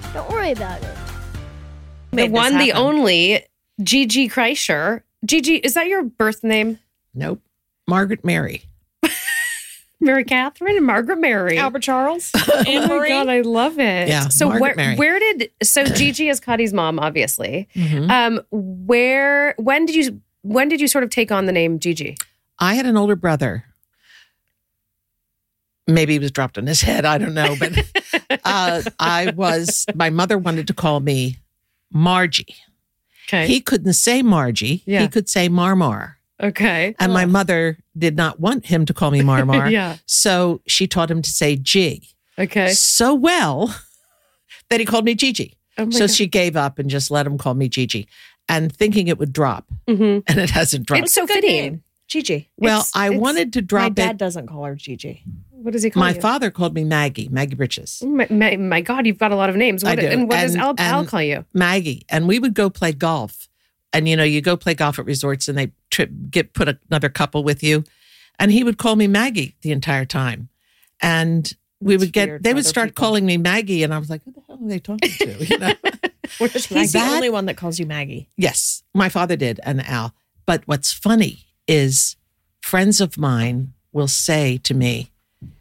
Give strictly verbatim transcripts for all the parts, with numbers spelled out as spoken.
Don't worry about it. The one, the only, Gigi Kreischer. Gigi, is that your birth name? Nope. Margaret Mary. Mary Catherine and Margaret Mary. Albert Charles. Oh my God, I love it. Yeah, so Margaret where Mary. where did so Gigi is Cuddy's mom, obviously. Mm-hmm. Um, where when did you when did you sort of take on the name Gigi? I had an older brother. Maybe he was dropped on his head. I don't know. But uh, I was, my mother wanted to call me Margie. Okay. He couldn't say Margie. Yeah. He could say Marmar. Okay. And my mother did not want him to call me Marmar. Yeah. So she taught him to say G. Okay. So well that he called me Gigi. Oh my so God. she gave up and just let him call me Gigi, and thinking it would drop. Mhm. And it hasn't dropped. It's so Good fitting. name. Gigi. well, it's- I it's- wanted to My drop dad it. doesn't call her Gigi. What does he call My you? father called me Maggie, Maggie Britches. Oh my, my, my God, you've got a lot of names. What, I do. And what does And- Al, Al and- call you? Maggie. And we would go play golf. And, you know, you go play golf at resorts and they trip, get put another couple with you. And he would call me Maggie the entire time. And we That's would get, weird they for would other start people. calling me Maggie. And I was like, who the hell are they talking to? You know? He's That- the only one that calls you Maggie. Yes, my father did, and Al. But what's funny is friends of mine will say to me,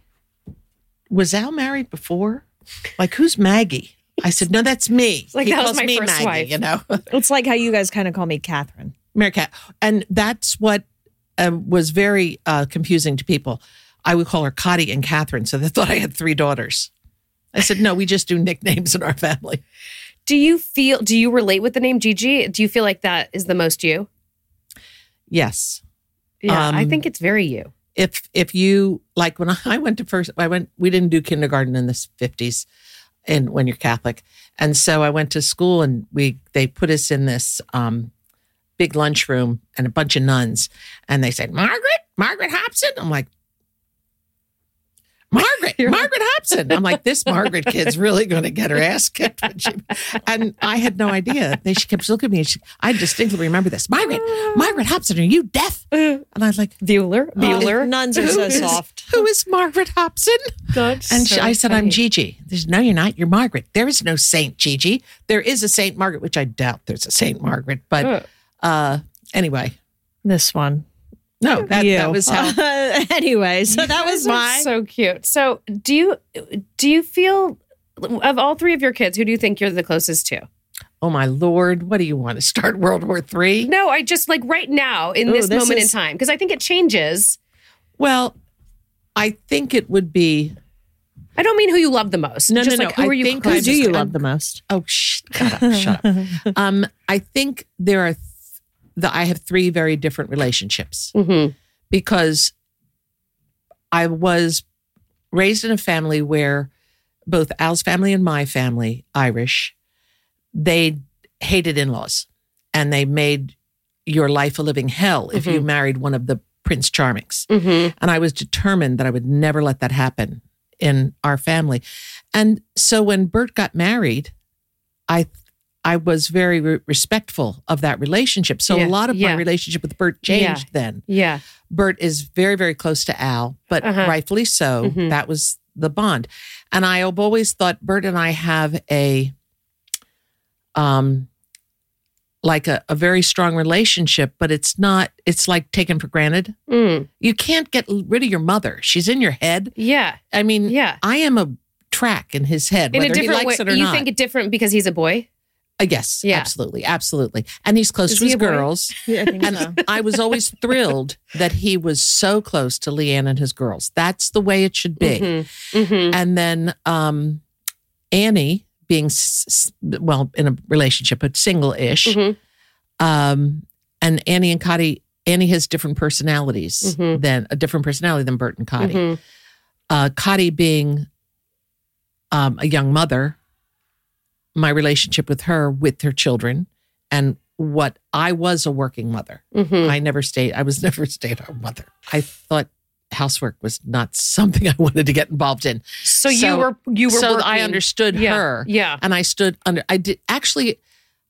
was Al married before? Like, who's Maggie? I said, no, that's me. Like, he that was calls my me first Maggie, wife. you know. It's like how you guys kind of call me Catherine. Mary Cat. And that's what um, was very uh, confusing to people. I would call her Cotty and Catherine, so they thought I had three daughters. I said, no, we just do nicknames in our family. Do you feel, do you relate with the name Gigi? Do you feel like that is the most you? Yes. Yeah, I Um, think it's very you. if if you like when I went to first I went we didn't do kindergarten in the fifties and when you're Catholic, and so I went to school and we they put us in this um big lunchroom and a bunch of nuns, and they said, Margaret Margaret Hobson. I'm like, Margaret Margaret Hobson. I'm like, this Margaret kid's really going to get her ass kicked when she, and I had no idea. They she kept looking at me and she, I distinctly remember this, Margaret Margaret Hobson, are you deaf? And I was like, Bueller? Bueller? Nuns are Who so is- soft. Who is Margaret Hobson? That's And she, so I said, funny. I'm Gigi. They said, no, you're not. You're Margaret. There is no Saint Gigi. There is a Saint Margaret, which I doubt there's a Saint Margaret. But Oh. uh, anyway, This one. no, that, You. that was how. anyway, so that was Those are my. so cute. So do you do you feel of all three of your kids, who do you think you're the closest to? Oh, my Lord. What do you want to start World War Three? No, I just like right now in Ooh, this, this moment is- in time, because I think it changes. Well, I think it would be. I don't mean who you love the most. No, just no, like no. who I are you think Who closest do you to? love the most? Oh, shh, shut up, shut up. Um, I think there are. Th- the, I have three very different relationships. Mhm. Because I was raised in a family where both Al's family and my family, Irish, they hated in-laws and they made your life a living hell if you married one of the Prince Charmings. Mhm. And I was determined that I would never let that happen in our family. And so when Bert got married, I I was very re- respectful of that relationship. So Yeah, a lot of yeah. my relationship with Bert changed then. Yeah. Bert is very, very close to Al, but Uh-huh. rightfully so. Mhm. That was the bond. And I have always thought Bert and I have a, um, like a, a very strong relationship, but it's not, it's like taken for granted. Mm. You can't get rid of your mother. She's in your head. Yeah. I mean, Yeah. I am a track in his head, In a whether he different way. likes it or You not. think it different because he's a boy? Uh, yes, Yeah. absolutely. Absolutely. And he's close Is to he his a boy? girls. Yeah, I think And so. I was always thrilled that he was so close to Leanne and his girls. That's the way it should be. Mhm. Mhm. And then um, Annie, being, s- s- well, in a relationship, but single-ish. Mhm. Um, and Annie and Cotty, Annie has different personalities Mhm. than, a different personality than Bert and Cotty. Mhm. Uh, Cotty being um, a young mother, my relationship with her, with her children, and what I was a working mother. Mhm. I never stayed, I was never a stay-at-home mother. I thought housework was not something I wanted to get involved in. So, you were you were so working. I understood Yeah. her. Yeah. And I stood under, I did actually,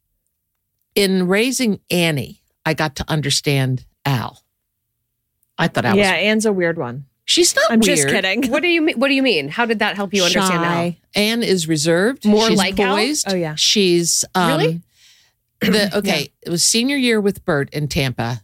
in raising Annie, I got to understand Al. I thought Al Yeah, was, Anne's a weird one. She's not I'm weird. just kidding. What do you mean? What do you mean? How did that help you understand now? Shy. Anne is reserved. More She's like Al? poised. Oh, yeah. She's um, Really? The okay. It was senior year with Bert in Tampa.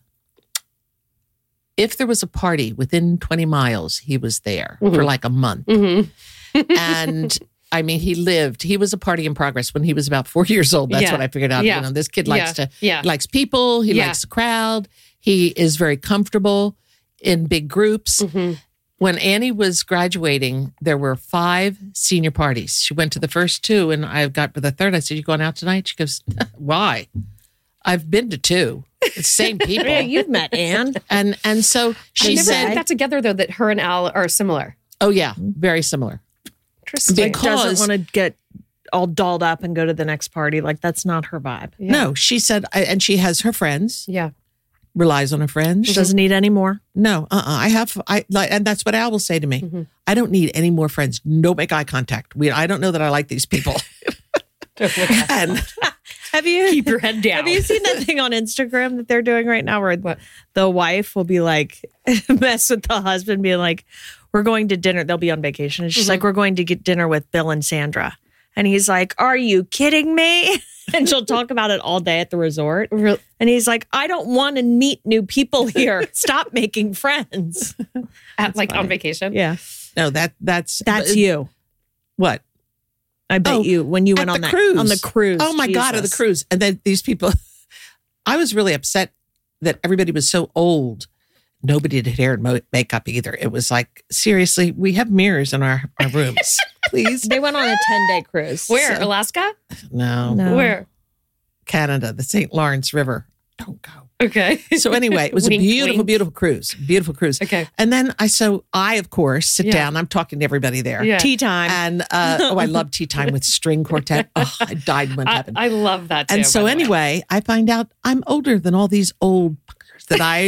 If there was a party within twenty miles, he was there Mhm. for like a month. Mm-hmm. And I mean, he lived. He was a party in progress when he was about four years old. That's Yeah. what I figured out. Yeah. You know, this kid likes Yeah. to Yeah. likes people. He Yeah. likes the crowd. He is very comfortable in big groups. Mm-hmm. When Annie was graduating, there were five senior parties. She went to the first two, and I got to the third. I said, "You going out tonight?" She goes, "Why? I've been to two. It's the same people." Yeah, you've met Anne. and and so I she never said, put that together though. That her and Al are similar. "Oh yeah, very similar." Interesting. Big- Doesn't Because- want to get all dolled up and go to the next party. Like, that's not her vibe. Yeah. No, she said, I, and she has her friends. Yeah. Relies on her friends. She doesn't need any more. No, uh, uh I have, I like, and that's what Al will say to me. Mhm. I don't need any more friends. No, make eye contact. We, I don't know that I like these people. and Have you Keep your head down. Have you seen that thing on Instagram that they're doing right now where What? the wife will be like mess with the husband, being like, "We're going to dinner." They'll be on vacation. And she's Mhm. like, "We're going to get dinner with Bill and Sandra." And he's like, "Are you kidding me?" And she'll talk about it all day at the resort. Real- And he's like, "I don't want to meet new people here. Stop making friends." at, like on funny. vacation. Yeah. no, that that's That's but- you. What? I bet Oh, you when you at went on the that cruise. on the cruise. Oh my God, of the Jesus. cruise. And then these people, I was really upset that everybody was so old. Nobody did hair and mo- makeup either. It was like, seriously, we have mirrors in our, our rooms. Please. They went on a ten day cruise. Where? So- Alaska? No, No. Where? Canada, the Saint Lawrence River. Don't go. Okay. So anyway, it was a Wink, beautiful, wink. beautiful cruise. Beautiful cruise. Okay. And then I, so I, of course, sit Yeah. down. I'm talking to everybody there. Yeah. Tea time. And uh, oh, I love tea time with string quartet. Oh, I died when it I, happened. I love that too. and so by the way. anyway, I find out I'm older than all these old fuckers that I.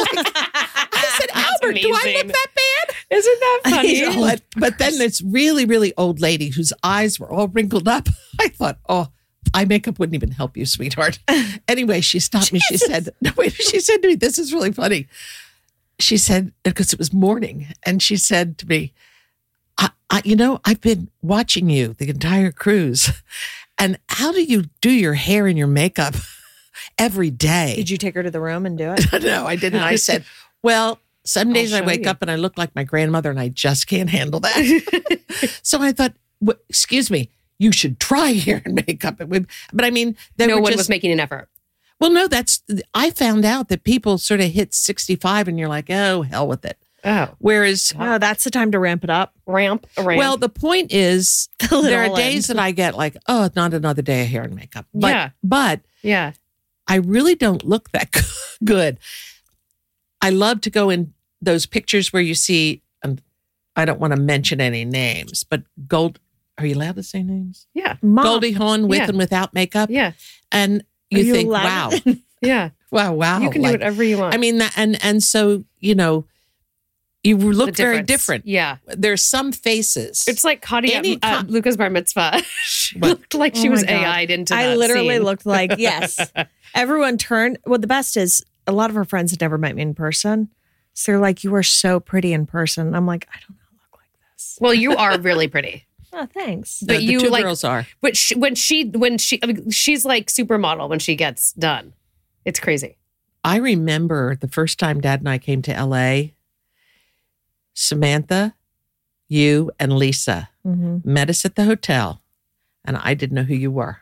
I said, That's Albert, do I amazing. look that bad? Isn't that funny? but, but then this really, really old lady whose eyes were all wrinkled up. I thought, oh, eye makeup wouldn't even help you, sweetheart. Anyway, she stopped me. She said, no, wait, she said to me, this is really funny. She said, because it was morning, and she said to me, I, I, you know, I've been watching you the entire cruise. And how do you do your hair and your makeup every day? Did you take her to the room and do it? No, I didn't. I said, well, some days I show wake you. up and I look like my grandmother and I just can't handle that. So I thought, "Wh- excuse me, you should try hair and makeup. It would, but I mean, they no were one just, was making an effort. well, no, that's, I found out that people sort of hit sixty-five and you're like, oh, hell with it. Oh, Whereas, Oh, that's the time to ramp it up. ramp, a ramp. well, the point is, The there are little days end. that I get like, oh, not another day of hair and makeup. But, Yeah. but yeah. I really don't look that good. I love to go in those pictures where you see, and I don't want to mention any names, but Gold, are you allowed to say names? Yeah. Mom, Goldie Hawn with Yeah. and without makeup. Yeah. And are you, think, wow, allowed? Yeah. wow, wow. You can do Like, whatever you want. I mean, that, and, and so, you know, you The look very difference. different. Yeah. There's some faces. It's like Claudia Any at co- Luca's bar mitzvah. She What? looked like she Oh my was God. A I'd into I that literally scene. looked like, yes. Everyone turned. Well, the best is a lot of her friends had never met me in person. So they're like, you are so pretty in person. I'm like, I don't know, look like this. Well, you are really pretty. Oh, thanks. No, but the you, two like- girls are. But she, when she, when she, I mean, she's like supermodel when she gets done. It's crazy. I remember the first time Dad and I came to L A, Samantha, you, and Lisa Mm-hmm. met us at the hotel, and I didn't know who you were.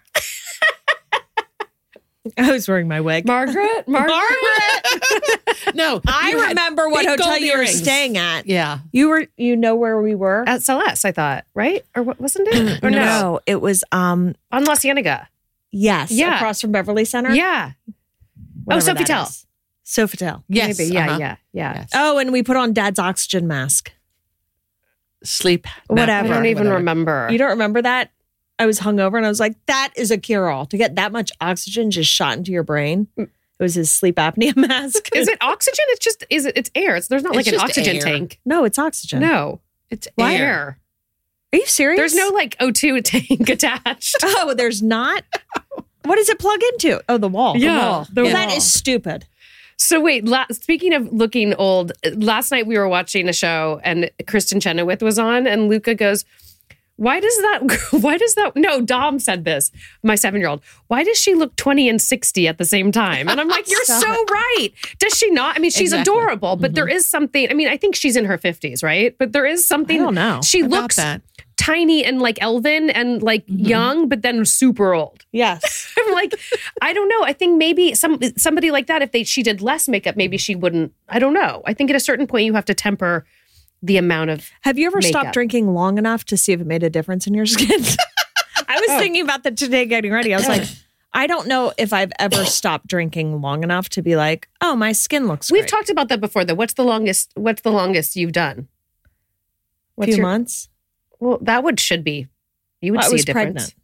I was wearing my wig. Margaret, Margaret. No, I you had remember what big hotel gold you were earrings. staying at. Yeah, You were, you know where we were? At Celeste, I thought, right? Or what wasn't it? Or no? it was, um, On La Cienega. yes, Yeah. across from Beverly Center. Yeah. Whatever Oh, that Sofitel. is. Sofitel. yes, Maybe. Yeah, uh-huh. yeah, yeah. Yes. Oh, and we put on Dad's oxygen mask. Sleep, Whatever. I don't even whatever. remember. You don't remember that? I was hungover and I was like, that is a cure all. To get that much oxygen just shot into your brain. It was his sleep apnea mask. Is it oxygen? It's just is it? It's air. It's, there's not like It's an just oxygen air. tank. No, it's oxygen. No, It's why air. air? Are you serious? There's no like O two tank attached. Oh, there's not? What does it plug into? Oh, the wall. Yeah, The wall. the Well, that wall. is stupid. So wait, la- speaking of looking old, last night we were watching a show and Kristen Chenoweth was on, and Luca goes, why does that, why does that, no, Dom said this, my seven-year-old, why does she look twenty and sixty at the same time? And I'm like, you're so right. Does she not? I mean, she's Exactly. adorable, but Mhm. there is something, I mean, I think she's in her fifties, right? But there is something. I don't know She about looks that. tiny and like elven and like Mhm. young, but then super old. Yes. I'm like, I don't know. I think maybe some somebody like that, if they she did less makeup, maybe she wouldn't. I don't know. I think at a certain point you have to temper the amount of. Have you ever Makeup. stopped drinking long enough to see if it made a difference in your skin? I was Oh. thinking about that today getting ready. I was like, I don't know if I've ever stopped drinking long enough to be like, oh, my skin looks We've great. talked about that before, though. What's the longest? What's the longest you've done? a What's few your, months. Well, that would should be. You would Well, I see was a difference. pregnant.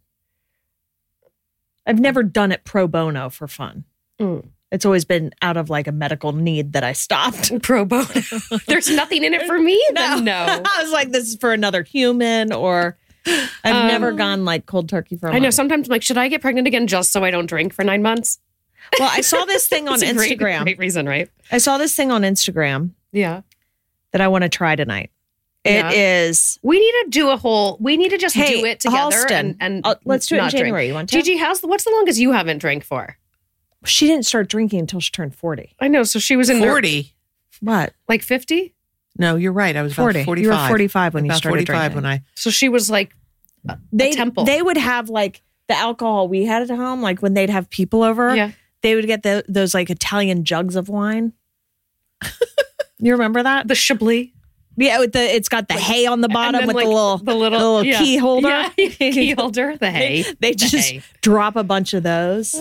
I've never done it pro bono for fun. Mm. It's always been out of like a medical need that I stopped. Pro bono. There's nothing in it for me. Then no. I was like, this is for another human, or I've Um, never gone like cold turkey for a I know. month. Sometimes I'm like, should I get pregnant again just so I don't drink for nine months? Well, I saw this thing on It's a great- Instagram. Great reason, right? I saw this thing on Instagram Yeah. that I want to try tonight. It Yeah. is. We need to do a whole. We need to just Hey, do it together Halston, and and uh, let's do it in not drink. January. You want to? Gigi, how's what's the longest you haven't drank for? She didn't start drinking until she turned forty. I know. So she was in her- forty. What? like fifty. No, you're right. I was about forty. forty-five. You were forty-five when you about started forty-five drinking. when I. So she was like they, temple. They would have like the alcohol we had at home, like when they'd have people over, yeah. they would get the, those like Italian jugs of wine. You remember that? The Chablis. Yeah, with the it's got the hay on the And bottom then, with like, the little the little, the little yeah. key holder. Yeah. Key holder. The hay. They The just hay. drop a bunch of those.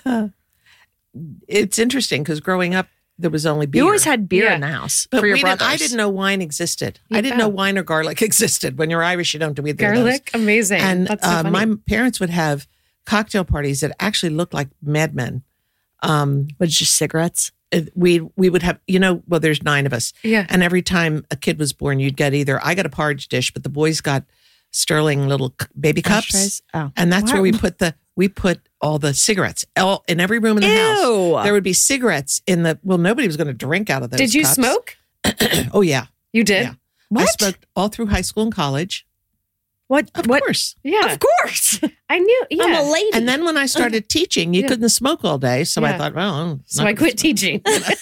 It's interesting because growing up there was only beer. You always had beer Yeah. in the house But for your we didn't, brothers. I didn't know wine existed. Yeah. I didn't know wine or garlic existed. When you're Irish, you don't do either of those. Garlic. Amazing. And That's so uh, funny. my parents would have cocktail parties that actually looked like Mad Men. Um, Was just cigarettes. it- we we would have, you know, well, there's nine of us, yeah. and every time a kid was born, you'd get either I got a porridge dish, but the boys got Sterling little c- baby cups, Ashtrays? Oh. and that's Wow. where we put the we put all the cigarettes all, in every room in the house. Ew. There would be cigarettes in the. Well, nobody was going to drink out of those. Did you cups. smoke? Oh yeah, You did. Yeah. I What? smoked all through high school and college. What? Of what? course. Yeah. Of course. I knew. Yeah. I'm a lady. And then when I started teaching, you Yeah. couldn't smoke all day. So I Yeah. thought, well, I'm so not I gonna quit smoke. teaching.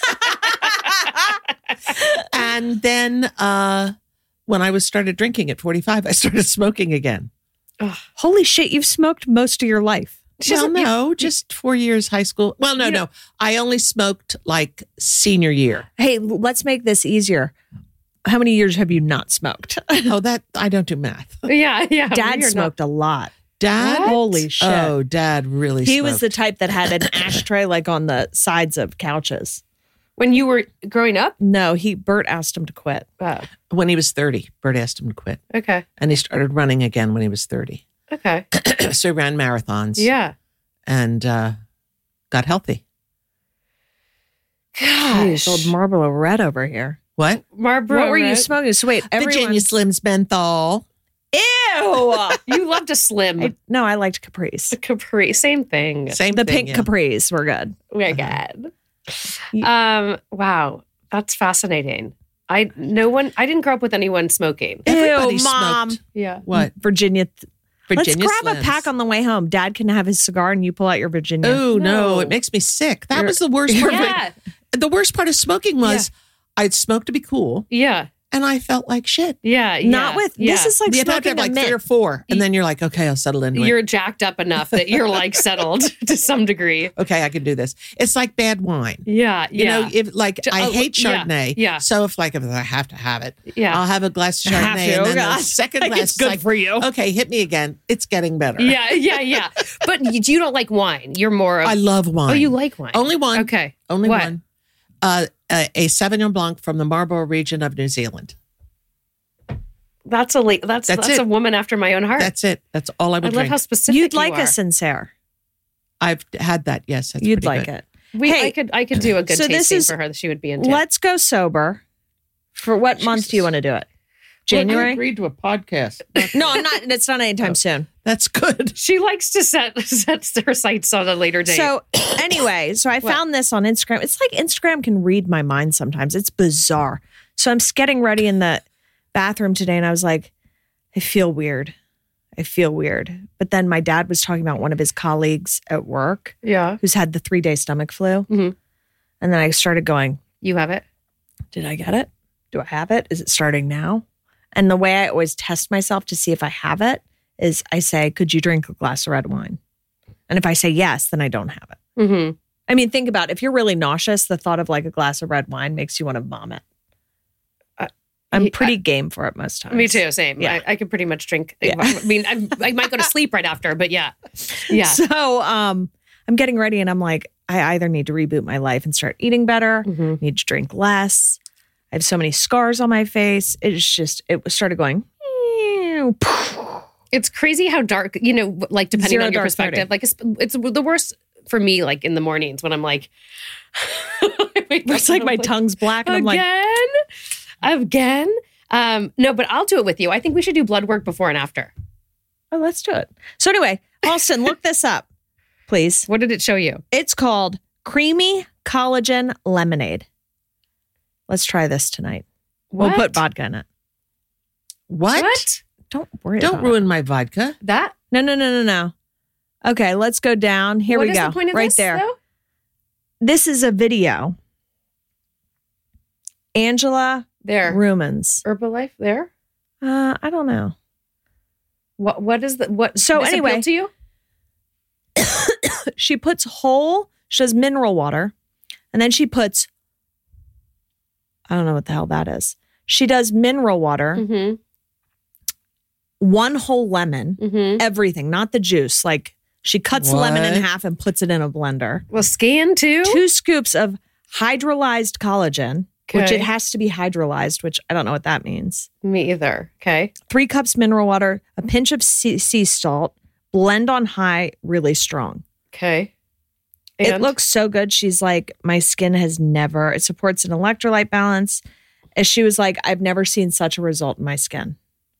And then uh, when I was started drinking at forty-five, I started smoking again. Holy shit, you've smoked most of your life. Well, no, just four years high school. Well, no, You- no. I only smoked like senior year. Hey, l- let's make this easier. How many years have you not smoked? Oh, that I don't do math. Yeah. Yeah. Dad You're not- smoked a lot. Dad, What? Holy shit. oh, Dad really. He was the smoked. type that had an ashtray like on the sides of couches. When you were growing up. No, he Bert asked him to quit. Oh, when he was thirty. Bert asked him to quit, okay. and he started running again when he was thirty. Okay. So he ran marathons. Yeah. and uh, got healthy. Jeez, old Marlboro Red over here. What? Marlboro. what were you Red. smoking? So wait, everyone. Virginia Slims menthol. Ew. You loved a slim. I, no, I liked Caprice. Capri. Same thing. Same The thing, pink yeah. Caprice were good. We're good. Um. Wow. That's fascinating. I no one. I didn't grow up with anyone smoking. Everybody Ew, Mom. smoked. Yeah. What? Virginia. Virginia Let's grab Slims. a pack on the way home. Dad can have his cigar and you pull out your Virginia. Oh no. No. It makes me sick. That You're- was the worst part. Yeah. Of it. The worst part of smoking was I'd smoke to be cool, Yeah. and I felt like shit. Yeah. Yeah. Not with yeah. this is like You'd have to smoking have a like three or mint. four, and then you're like, okay, I'll settle into it. You're jacked up enough that you're like settled to some degree. Okay, I can do this. It's like bad wine. Yeah. You Yeah. know, if like Ju- I oh, hate yeah, Chardonnay. yeah. So if like if I have to have it, yeah. I'll have a glass of Have Chardonnay, to, and then God. the second Like, glass it's is good like, for you. okay, hit me again. It's getting better. yeah. Yeah. Yeah. But you, you don't like wine. You're more of. I love wine. Oh, you like wine. Only one. Okay. Only What? one. Uh, a, a Sauvignon Blanc from the Marlborough region of New Zealand. That's a la- that's That's that's, it. a woman after my own heart. That's it. That's all I I would love drink. how specific You'd you like are. a sincere. I've had that. Yes, that's You'd pretty like good. it. We, Hey, I could I could do a good so this tasting is- for her that she would be into. Let's go sober. For what month do you want to do it? I January. agreed to a podcast. No, I'm not. It's not anytime soon. That's good. She likes to set set her sights on a later date. So anyway, so I found this on Instagram. It's like Instagram can read my mind sometimes. It's bizarre. So I'm getting ready in the bathroom today, and I was like, I feel weird. I feel weird. But then my dad was talking about one of his colleagues at work yeah, who's had the three day stomach flu. Mhm. And then I started going, you have it. did I get it? Do I have it? Is it starting now? And the way I always test myself to see if I have it is I say, could you drink a glass of red wine? And if I say yes, then I don't have it. Mm-hmm. I mean, think about it. If you're really nauseous, the thought of like a glass of red wine makes you want to vomit. Uh, I'm he- pretty game for it most times. Me too. Same. Yeah. I, I could pretty much drink. Yeah. I mean, I, I might go to sleep right after, but yeah, yeah. So um, I'm getting ready and I'm like, I either need to reboot my life and start eating better, Mhm. need to drink less. I have so many scars on my face. It's just, it started going, It's crazy how dark, you know, like depending Zero on your dark perspective. Like it's, it's the worst for me, like in the mornings when I'm like, I wake up it's like and my I'm tongue's black and I'm like, again, again. Um, no, but I'll do it with you. I think we should do blood work before and after. oh, let's do it. So anyway, Halston, look this up, please. What did it show you? It's called Creamy Collagen Lemonade. Let's try this tonight. We'll What? put vodka in it. What? What? Don't worry Don't about ruin my vodka. That? it. No, no, no, no, no. Okay, let's go down. Here What we is go. the point of right this, there. though? This is a video. Angela There. Rumans. Herbalife there? Uh, I don't know. What what is the what So this anyway- appeal to you? She puts whole, she does mineral water, and then she puts, I don't know what the hell that is. She does mineral water, Mm-hmm. one whole lemon, Mm-hmm. everything, not the juice. Like she cuts the lemon in What? half and puts it in a blender. Well, scan too. Two scoops of hydrolyzed collagen, which Okay. it has to be hydrolyzed, which I don't know what that means. Me either. Okay. Three cups mineral water, a pinch of sea, sea salt, blend on high, really strong. Okay. It And? looks so good. She's like, my skin has never, it supports an electrolyte balance. And she was like, I've never seen such a result in my skin.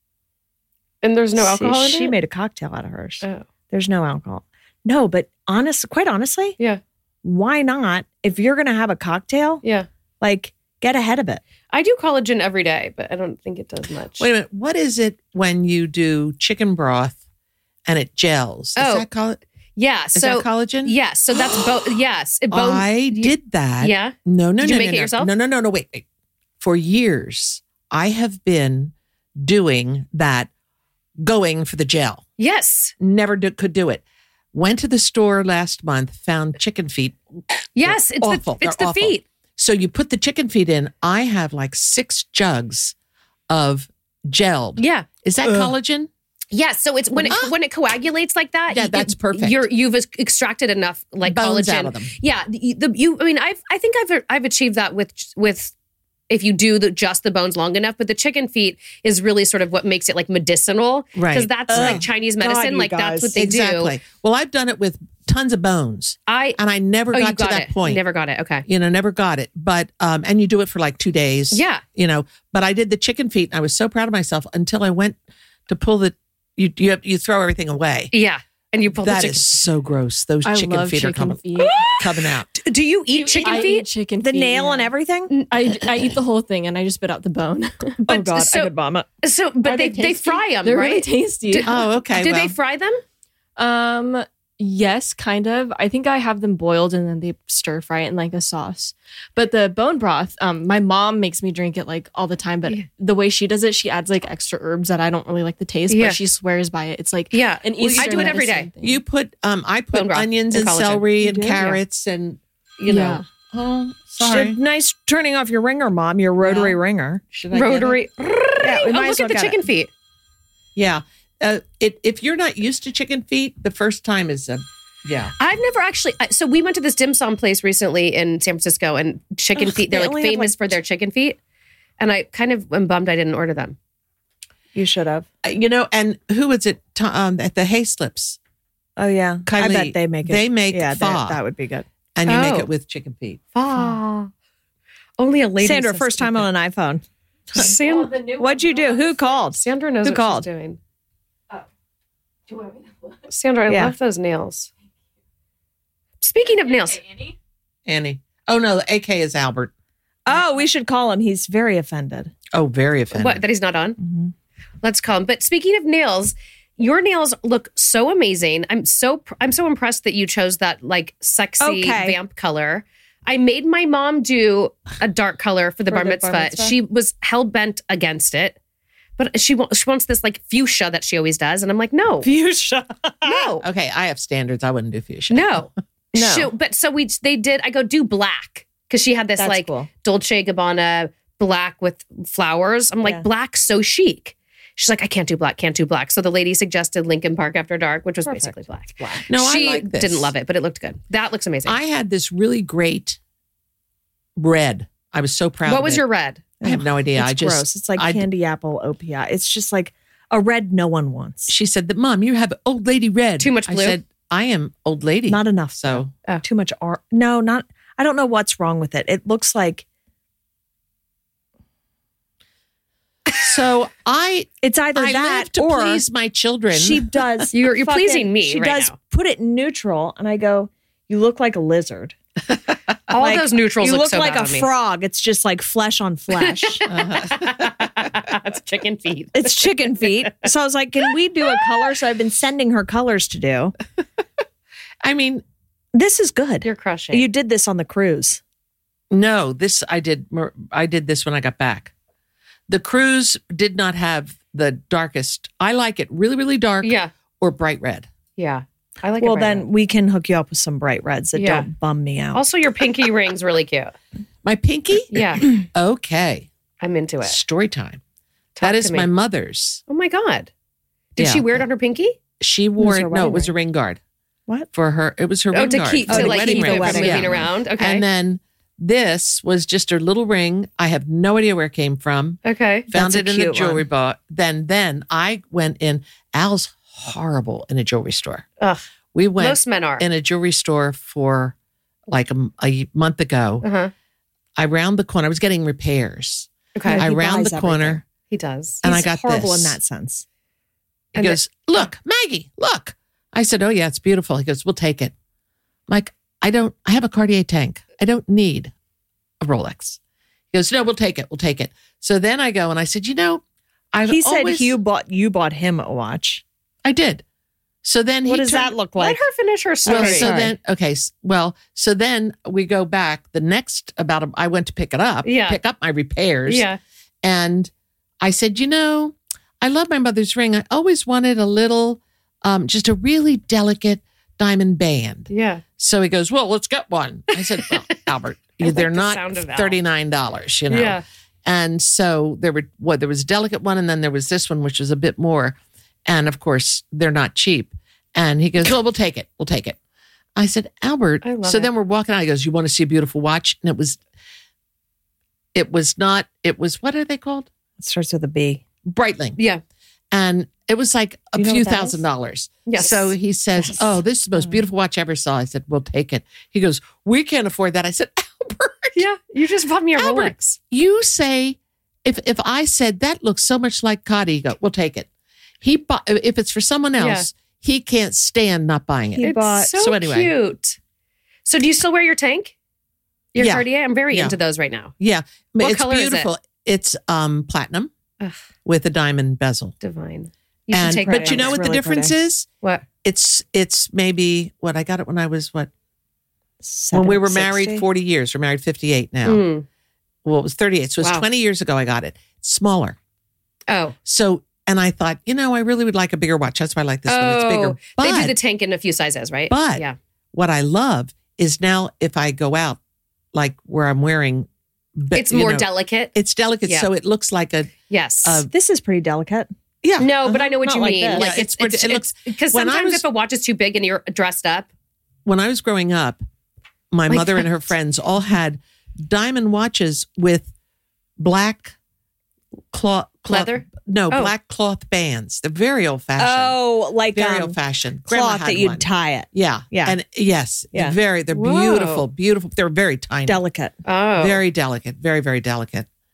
and there's no See, alcohol in she it. made a cocktail out of hers. Oh. There's no alcohol. No, but honest, quite honestly, Yeah. why not? If you're going to have a cocktail, Yeah. like get ahead of it. I do collagen every day, but I don't think it does much. Wait a minute. What is it when you do chicken broth and it gels? Is Oh, that coll- Yeah. Is So that collagen? yes. So that's both. Yes. It both. I did that. Yeah. No, no, Did you no, make no, it no. yourself? No, no, no, no. Wait, wait. For years, I have been doing that, going for the gel. Yes. Never do, could do it. Went to the store last month, found chicken feet. Yes. It's awful. the it's They're the awful. feet. So you put the chicken feet in. I have like six jugs of gelled. Yeah. Is that Ugh. collagen? Yes. So it's when it Ah. when it coagulates like that. Yeah, you- that's it- perfect. You're you've extracted enough like Bones collagen out of them. Yeah. The, the you. I mean, I've I think I've I've achieved that with with. If you do the, just the bones long enough, but the chicken feet is really sort of what makes it like medicinal, Right. Because that's Ugh. like Chinese God, medicine, you like guys. that's what they Exactly. do. Well, I've done it with tons of bones, I and I never oh, got, you got to that it. point. Never got it. Okay. You know, never got it. But um, and you do it for like two days. Yeah. You know, but I did the chicken feet, and I was so proud of myself until I went to pull the. You you you throw everything away. Yeah. And you pull That the is chicken. so gross. Those I chicken love feet chicken are coming feet. coming out. Do you eat chicken I feet? eat chicken The feet, nail yeah. and everything? I, I eat the whole thing and I just spit out the bone. But oh God, so- I could vomit. So, but Are they, they they tasty? fry them, They're right? really tasty. Did- Oh, okay. Do well, they fry them? Um, yes, kind of. I think I have them boiled and then they stir fry it in like a sauce. But the bone broth, um, my mom makes me drink it like all the time. But Yeah. the way she does it, she adds like extra herbs that I don't really like the taste. Yeah. But she swears by it. It's like Yeah. an Well, Eastern I do it every day. medicine thing. you put um, I Bone put broth onions and and collagen. celery You and do? carrots and you Yeah. know. Oh, Should- sorry. nice turning off your ringer, Mom, your rotary Well, ringer. Should I get it? Rotary. we oh, might look as well at the get chicken it. feet. Yeah. Uh, it, if you're not used to chicken feet, the first time is a yeah. I've never actually. I- So we went to this dim sum place recently in San Francisco, and chicken Ugh, feet. They're they like only have, famous like, for their chicken feet, and I kind of am bummed I didn't order them. You should have. Uh, You know, and who was it to- um, at the Hay Slips? Oh yeah, I Kylie, bet they make it. they make yeah, pho. that, that would be good. And you Oh. make it with chicken feet. Ah, only a lady. Sandra, says first to time do on an iPhone. Sam, What'd you do? Who called? Sandra knows Who what called? she's doing. Do you want me to look? Sandra, I Yeah. love those nails. Speaking of nails, Annie? Annie. Oh no, A K is Albert. Oh, we should call him. He's very offended. Oh, very offended. what, that he's not on? Mm-hmm. Let's call him. But speaking of nails, your nails look so amazing. I'm so I'm so impressed that you chose that like sexy Okay. vamp color. I made my mom do a dark color for the, For bar, the mitzvah. bar mitzvah? She was hell bent against it, but she wants she wants this like fuchsia that she always does, and I'm like, no, Fuchsia. no, Okay, I have standards. I wouldn't do fuchsia. no, No. She- but so we they did. I go do black because she had this That's like cool. Dolce Gabbana black with flowers. I'm like, Yeah. black so chic. She's like, I can't do black, can't do black. So the lady suggested Lincoln Park After Dark, which was Perfect. basically black. No, she I like this. didn't love it, but it looked good. That looks amazing. I had this really great red. I was so proud. what of was it. your red? I have no idea. It's I just. gross. It's like I- candy apple O P I. It's just like a red no one wants. She said that, Mom, you have old lady red. Too much I blue? said, I am old lady. Not enough. So Too much R. No, not. I don't know what's wrong with it. It looks like so I it's either I that live to or please my children. she does. You're- you're fucking- pleasing me She right does now. put it in neutral, and I go, "You look like a lizard. All Like, those neutrals you look, look so like bad a on me. frog. It's just like flesh on flesh. It's chicken feet. It's chicken feet." So I was like, "Can we do a color?" So I've been sending her colors to do. I mean, This is good. You're crushing. You did this on the cruise. no, this I did. mer- I did this when I got back. The cruise did not have the darkest. I like it really, really dark yeah, or bright red. yeah. I like. Well, it bright then red. we can hook you up with some bright reds that Yeah. don't bum me out. Also, your pinky ring's really cute. My pinky? Yeah, Okay. I'm into it. Story time. Talk that to is me. my mother's. Oh my god! Did Yeah. she wear it on her pinky? She wore her it. No, wedding it was a ring. ring guard. What? For her. It was her Oh, ring to guard. keep for to the like wedding keep it ring. from wedding moving Yeah. around. Okay. And then this was just her little ring. I have no idea where it came from. okay. Found That's a it in the cute jewelry one. bar. Then, then I went in. Al's horrible in a jewelry store. Ugh. We went Most men are. in a jewelry store for like a, a month ago. Uh huh. I round the corner. I was getting repairs. Okay. Yeah, I he round buys the corner everything. he does. and I He's got horrible this. in that sense. He And goes, "Look, Maggie, look." I said, "Oh yeah, it's beautiful." He goes, "We'll take it." I'm like, I don't. I have a Cartier tank. I don't need a Rolex. He goes, "No, we'll take it. We'll take it." So then I go and I said, "You know, I've He said always, you bought you bought him a watch. I did." So then he What does turned- that look Let like? her finish her story. Well, Okay, so sorry. then, okay, s- well, so then we go back the next about, a, I went to pick it up, Yeah. pick up my repairs. yeah. And I said, you know, I love my mother's ring. I always wanted a little, um, just a really delicate diamond band. Yeah. So he goes, well, let's get one. I said, well, Albert, I like they're the not sound of Al. thirty-nine dollars, you know? Yeah. And so there were, what, there was a delicate one and then there was this one, which was a bit more. And of course, they're not cheap. And he goes, well, we'll take it. We'll take it. I said, Albert. I love so it. then we're walking out. He goes, you want to see a beautiful watch? And it was, it was not, it was, what are they called? It starts with a B. Breitling. Yeah. And it was like a You know few what that thousand is? dollars. Yes. So he says, Yes. oh, this is the most beautiful watch I ever saw. I said, we'll take it. He goes, we can't afford that. I said, Albert, Yeah. You just bought me a Albert. Rolex. you say, if if I said that looks so much like Cotty, you go, we'll take it. He bought, if it's for someone else, he can't stand not buying it. He It's bought- so, So anyway. cute. So do you still wear your tank? Your Yeah. Cartier? I'm very Yeah. into those right now. Yeah. What it's color is it? beautiful. It's um platinum Ugh. with a diamond bezel. Divine. You And should take but that you know in. what It's the really difference pretty. is? What? It's it's maybe what I got it when I was what Seven, when we were sixty? married forty years. We're married fifty-eight now. Mm. Well, it was thirty-eight. So it was Wow. twenty years ago I got it. It's smaller. Oh. So and I thought, you know, I really would like a bigger watch. That's why I like this one. It's Oh, bigger. But they do the tank in a few sizes, right? but- yeah. what I love is now if I go out like where I'm wearing but, It's you more know, delicate. It's delicate, Yeah. so it looks like a Yes. uh, This is pretty delicate. yeah. no, but I know what Not you like mean. this. Like Yeah, it's, it's- it's, it it's, looks- because when I sometimes was- if a watch is too big and you're dressed up, When I was growing up, my Like mother and her that. friends all had diamond watches with black cloth, cloth Leather? No, Oh. black cloth bands. They're very old fashioned. Oh, like very um, old fashioned. Grandma cloth had that you'd one. tie it. Yeah, Yeah. and yes, Yeah. very. They're Whoa. beautiful, beautiful. They're very tiny, Delicate. oh, very delicate, very very delicate.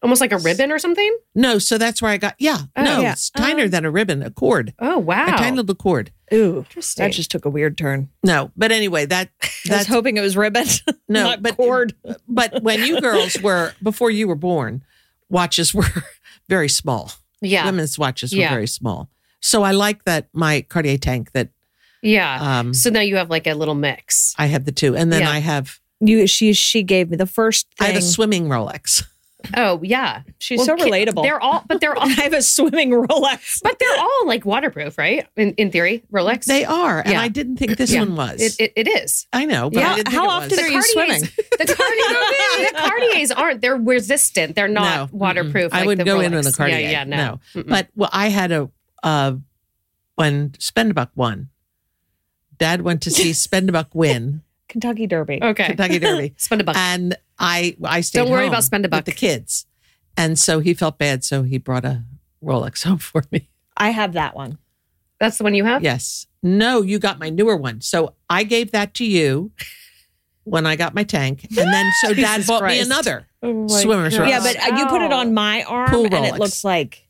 Almost like a ribbon or something? No, so that's where I got, yeah, Oh, no, yeah. it's tinier than a ribbon, a cord, Oh, wow. a tiny little cord. Ooh, Interesting. that just took a weird turn. No, but anyway, that, I was that's, hoping it was ribbon, no, not but, cord. but when you girls were, before you were born, watches were very small. yeah. Women's watches were Yeah. very small. So I like that my Cartier tank that Yeah. um, So now you have like a little mix. I have the two. And then Yeah. I have, You, she, she gave me the first I thing. have a swimming Rolex. Oh, yeah. She's Well, so ki- relatable. They're all, but they're all, I have a swimming Rolex. but they're all like waterproof, right? In, in theory, Rolex. They are. And Yeah. I didn't think this Yeah. one was. It, it, it is. I know, but Yeah. I didn't think How it often was. are you swimming? The Cartiers, the Cartiers aren't. They're resistant. They're not No. waterproof. Mm-mm. I like wouldn't the go in Rolex. on a Cartier. Yeah, yeah, no. No. Mm-mm. But well, I had a uh, when Spendebuck won. Dad went to see Spendebuck win Kentucky Derby. okay. Kentucky Derby, Spend a buck. and I I stayed. Don't worry home about Spendebuck. with the kids, and so he felt bad, so he brought a Rolex home for me. I have that one. That's the one you have? Yes, no, you got my newer one, so I gave that to you when I got my tank, and then so Dad Jesus bought me Christ. another. Oh Swimmer's God. Rolex. Yeah, but uh, you put it on my arm Pool and it Rolex. looks like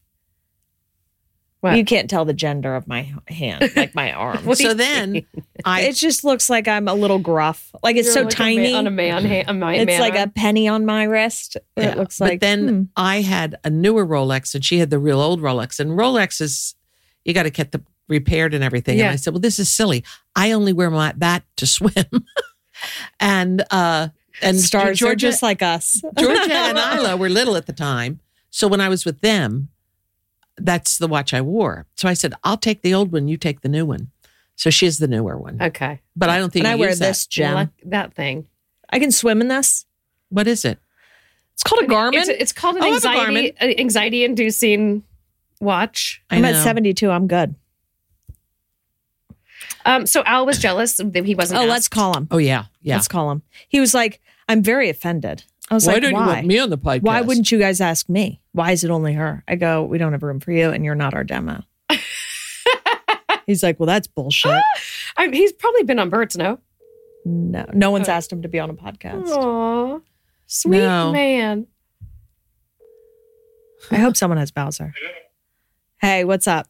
What? you can't tell the gender of my hand, like my arm. What do So you then think? I It just looks like I'm a little gruff. Like it's You're so like a tiny. man, on a man, ha- a man, it's man like arm. a penny on my wrist. Yeah, It looks but like. then hmm. I had a newer Rolex and she had the real old Rolex. And Rolex is, you got to get the repaired and everything. Yeah. And I said, well, this is silly. I only wear my that to swim. and uh and stars are Georgia, just like us. Georgia and Isla were little at the time. So when I was with them, that's the watch I wore. So I said, I'll take the old one, you take the new one. So she's the newer one. okay. But I don't think And I you wear use this gem. Like that thing. I can swim in this. That. What is it? It's called a Garmin. It's, it's called an Oh, I have a anxiety anxiety inducing watch. I I'm at know. seventy-two. I'm good. Um, so Al was jealous that he wasn't. Oh, asked. let's call him. Oh, yeah. Yeah. Let's call him. He was like, I'm very offended. I was Why like, don't why? you want me on the podcast? Why wouldn't you guys ask me? Why is it only her? I go, we don't have room for you and you're not our demo. He's like, well, that's bullshit. I mean, he's probably been on Birds, no? No, no one's Oh. asked him to be on a podcast. Aw, sweet No. man. I hope someone has Bowser. Hey, what's up?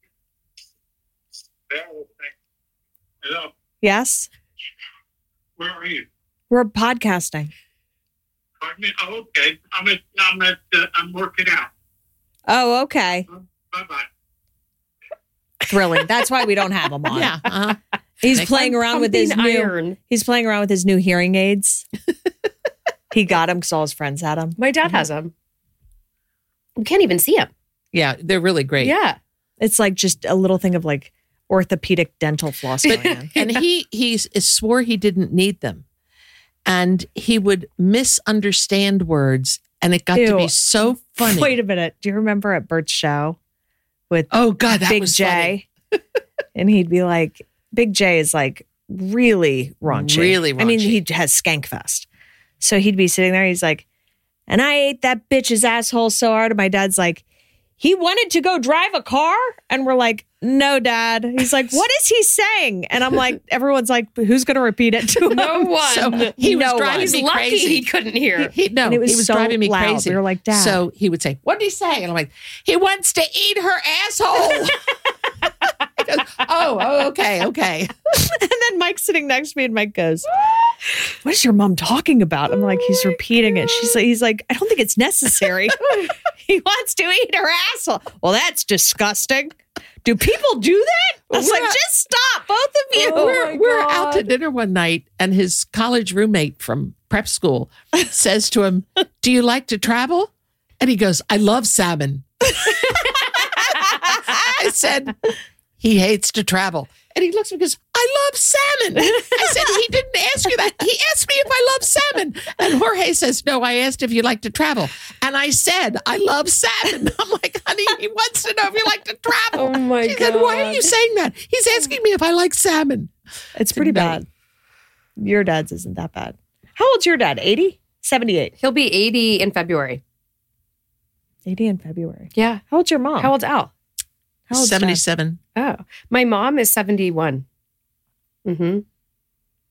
Hello, Yes, where are you? we're podcasting. Pardon me? Oh, okay. I'm at. I'm at. Uh, I'm working out. Oh, okay. Bye bye. Thrilling. That's why we don't have him on. Yeah. Uh-huh. He's Make playing around with his Pumping new. iron. He's playing around with his new hearing aids. He got them because all his friends had them. My dad has them. You can't even see him. Yeah. They're really great. Yeah. It's like just a little thing of like orthopedic dental floss going in. And he he swore he didn't need them, and he would misunderstand words, and it got to Ew. be so funny. Wait a minute. Do you remember at Bert's show with Oh God, that Big was J? And he'd be like, Big J is like really raunchy. Really I mean, raunchy. he has Skankfest. So he'd be sitting there. He's like, and I ate that bitch's asshole so hard. And my dad's like, he wanted to go drive a car. And we're like, no, Dad. He's like, what is he saying? And I'm like, everyone's like, who's going to repeat it to him? No one. So he was No driving one. He's me lucky crazy. he couldn't hear. He, no, And it was he was so driving me loud. crazy. We were like, Dad. So he would say, "What did he say?" And I'm like, "He wants to eat her asshole." He goes, "Oh, oh, okay, okay." And then Mike's sitting next to me, and Mike goes, what is your mom talking about? I'm like, he's repeating it. She's like, he's like, I don't think it's necessary. He wants to eat her asshole. Well, that's disgusting. Do people do that? I was We're like, at- just stop, both of you. Oh, we're my we're out to God. dinner one night, and his college roommate from prep school says to him, "Do you like to travel?" And he goes, "I love salmon." I said, "He hates to travel." And he looks at me and goes, "I love salmon." I said, "He didn't ask you that. He asked me if I love salmon." And Jorge says, "No, I asked if you like to travel." And I said, "I love salmon." I'm like, "Honey, he wants to know if you like to travel." Oh my She said, "Why are God. you saying that?" He's asking me if I like salmon. It's pretty No. bad. Your dad's isn't that bad. How old's your dad? eighty? seventy-eight. He'll be eighty in February. eighty in February. Yeah. How old's your mom? How old's Al? How old's Dad? seventy-seven. Oh, my mom is seventy-one. Mm-hmm.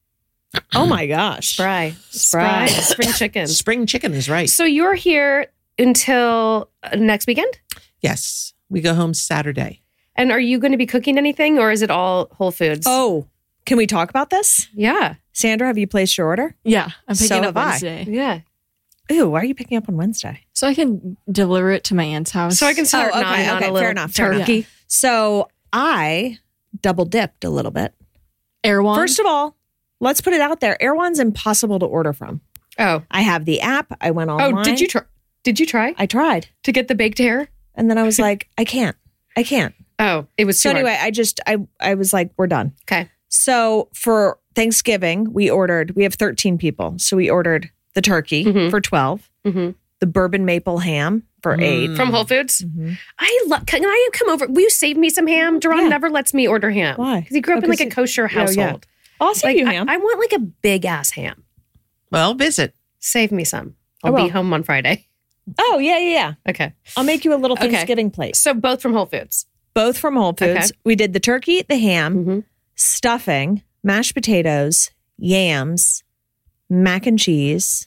Oh my gosh. Spry. Spry. Spry. Spring chicken. Spring chicken is right. So you're here until uh, next weekend? Yes. We go home Saturday. And are you going to be cooking anything or is it all Whole Foods? Oh, can we talk about this? yeah. Sandra, have you placed your order? Yeah, I'm picking So up have I. Wednesday. Yeah. Ooh, why are you picking up on Wednesday? So I can deliver it to my aunt's house. So I can start Oh, okay, gnawing on okay, a fair little enough, fair enough. turkey. So I double dipped a little bit. Erewhon. First of all, let's put it out there. Erewhon's impossible to order from. Oh. I have the app. I went online. Oh, did you try? Did you try I tried. to get the baked hair? And then I was like, I can't. I can't. Oh, it was So too hard. anyway, I just I I was like, we're done. Okay. So for Thanksgiving, we ordered, we have thirteen people. So we ordered the turkey Mhm. for twelve, hmm the bourbon maple ham for Mm. eight. From Whole Foods. Mhm. I love. Can I come over? Will you save me some ham? Duran Yeah. never lets me order ham. Why? Because he grew up Oh, in like 'cause a he- kosher yeah, yeah. household. I'll save Like you I, ham. I want like a big ass ham. Well, visit. Save me some. I I'll be will. home on Friday. oh, yeah, yeah, yeah. Okay. I'll make you a little Okay. Thanksgiving plate. So both from Whole Foods. Both from Whole Foods. Okay. We did the turkey, the ham, Mm-hmm. stuffing, mashed potatoes, yams, mac and cheese,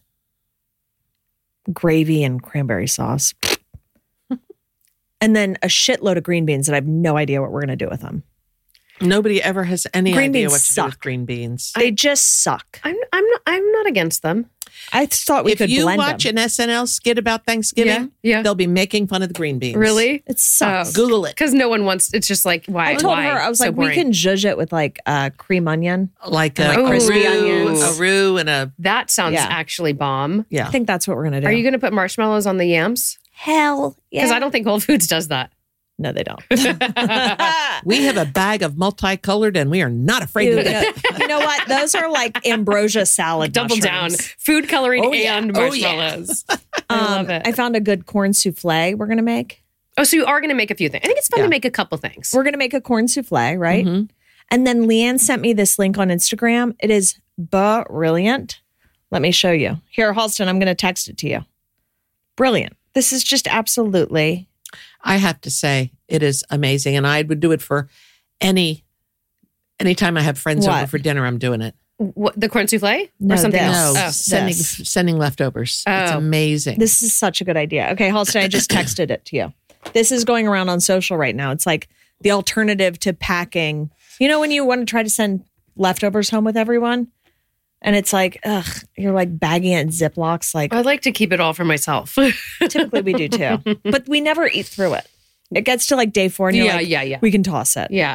gravy, and cranberry sauce. And then a shitload of green beans that I have no idea what we're going to do with them. Nobody ever has any Green idea beans what to do suck. with green beans. They just suck. I'm I'm not I'm not against them. I thought we if could you blend watch them. an S N L skit about Thanksgiving, Yeah, yeah. they'll be making fun of the green beans. Really? It sucks. Oh. Google it. Because no one wants. It's just like why? I told why? her, I was So like, we boring. can zhuzh it with like uh, cream onion. Like And, a, like, a crispy roux, onions. a roux and a That sounds Yeah. actually bomb. yeah. I think that's what we're going to do. Are you going to put marshmallows on the yams? Hell yeah. Because I don't think Whole Foods does that. No, they don't. We have a bag of multicolored, and we are not afraid you, to. know, you know what? Those are like ambrosia salad Double down. mushrooms. Food coloring Oh, yeah. and Oh, yeah. marshmallows. I Um, love it. I found a good corn souffle we're going to make. Oh, so you are going to make a few things. I think it's fun Yeah. to make a couple things. We're going to make a corn souffle, right? Mhm. And then Leanne sent me this link on Instagram. It is brilliant. Let me show you. Here, Halston, I'm going to text it to you. Brilliant. This is just absolutely. I have to say, it is amazing, and I would do it for any anytime I have friends What? over for dinner. I'm doing it. What, the corn souffle No, or something this. else? No, Oh. sending This. sending leftovers. It's Oh. amazing. This is such a good idea. Okay, Halston, I just texted it to you. This is going around on social right now. It's like the alternative to packing. You know, when you want to try to send leftovers home with everyone, and it's like, ugh, you're like bagging it in Ziplocs. Like, I like to keep it all for myself. typically we do too, but we never eat through it. It gets to like day four, and you're yeah, like, yeah, yeah, we can toss it. yeah.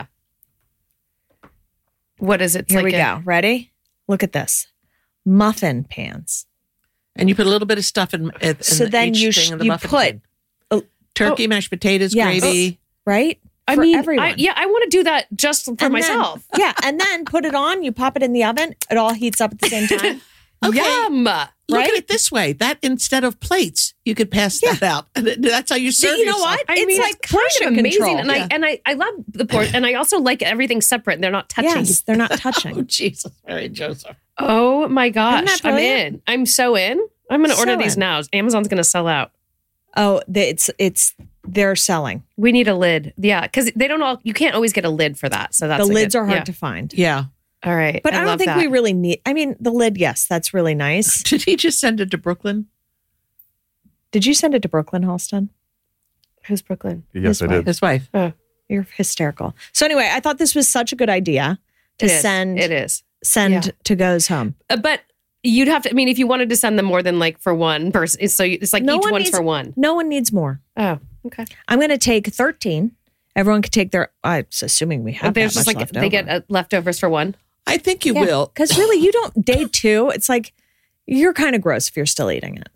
What is it? It's Here like we a- go. Ready? Look at this. Muffin pans. and you put a little bit of stuff in. in So in then each you thing sh- in the you muffin put- tin. oh, turkey, mashed potatoes, Yes. gravy. Right? I For mean, everyone. I, yeah, I want to do that just for And then- myself. yeah. And then put it on, you pop it in the oven, it all heats up at the same time. Okay. Yum. Look Right? at it this way: that instead of plates, you could pass that out, and it- that's how you So serve. you know yourself. what? I It's mean, like it's kind portion of amazing, control. and Yeah. I and I, I love the portion, and I also like everything separate. And they're not touching. Yes, they're not Oh touching. Jesus, Mary Joseph! Oh my gosh, that I'm brilliant? in. I'm so in. I'm going to order So these in. now. Amazon's going to sell out. Oh, they- it's it's they're selling. We need a lid. Yeah, because they don't all. You can't always get a lid for that. So that's The a lids good- are hard yeah. to find. Yeah. All right, But I, don't love think that. we really need I mean, the lid, yes, that's really nice. Did he just send it to Brooklyn? Did you send it to Brooklyn, Halston? Who's Brooklyn? His Yes, I wife. did. His wife. You're hysterical. So anyway, I thought this was such a good idea to It is. send It is, send Yeah. to goes home. Uh, but you'd have to. I mean, if you wanted to send them more than like for one person, it's so you- it's like No each one one's needs- for one. No one needs more. Oh, okay. I'm going to take thirteen. Everyone could take their. I'm assuming we have. But there's that just much like left they get over. uh, leftovers for one. I think you will. Because really, you don't day two. It's like you're kind of gross if you're still eating it.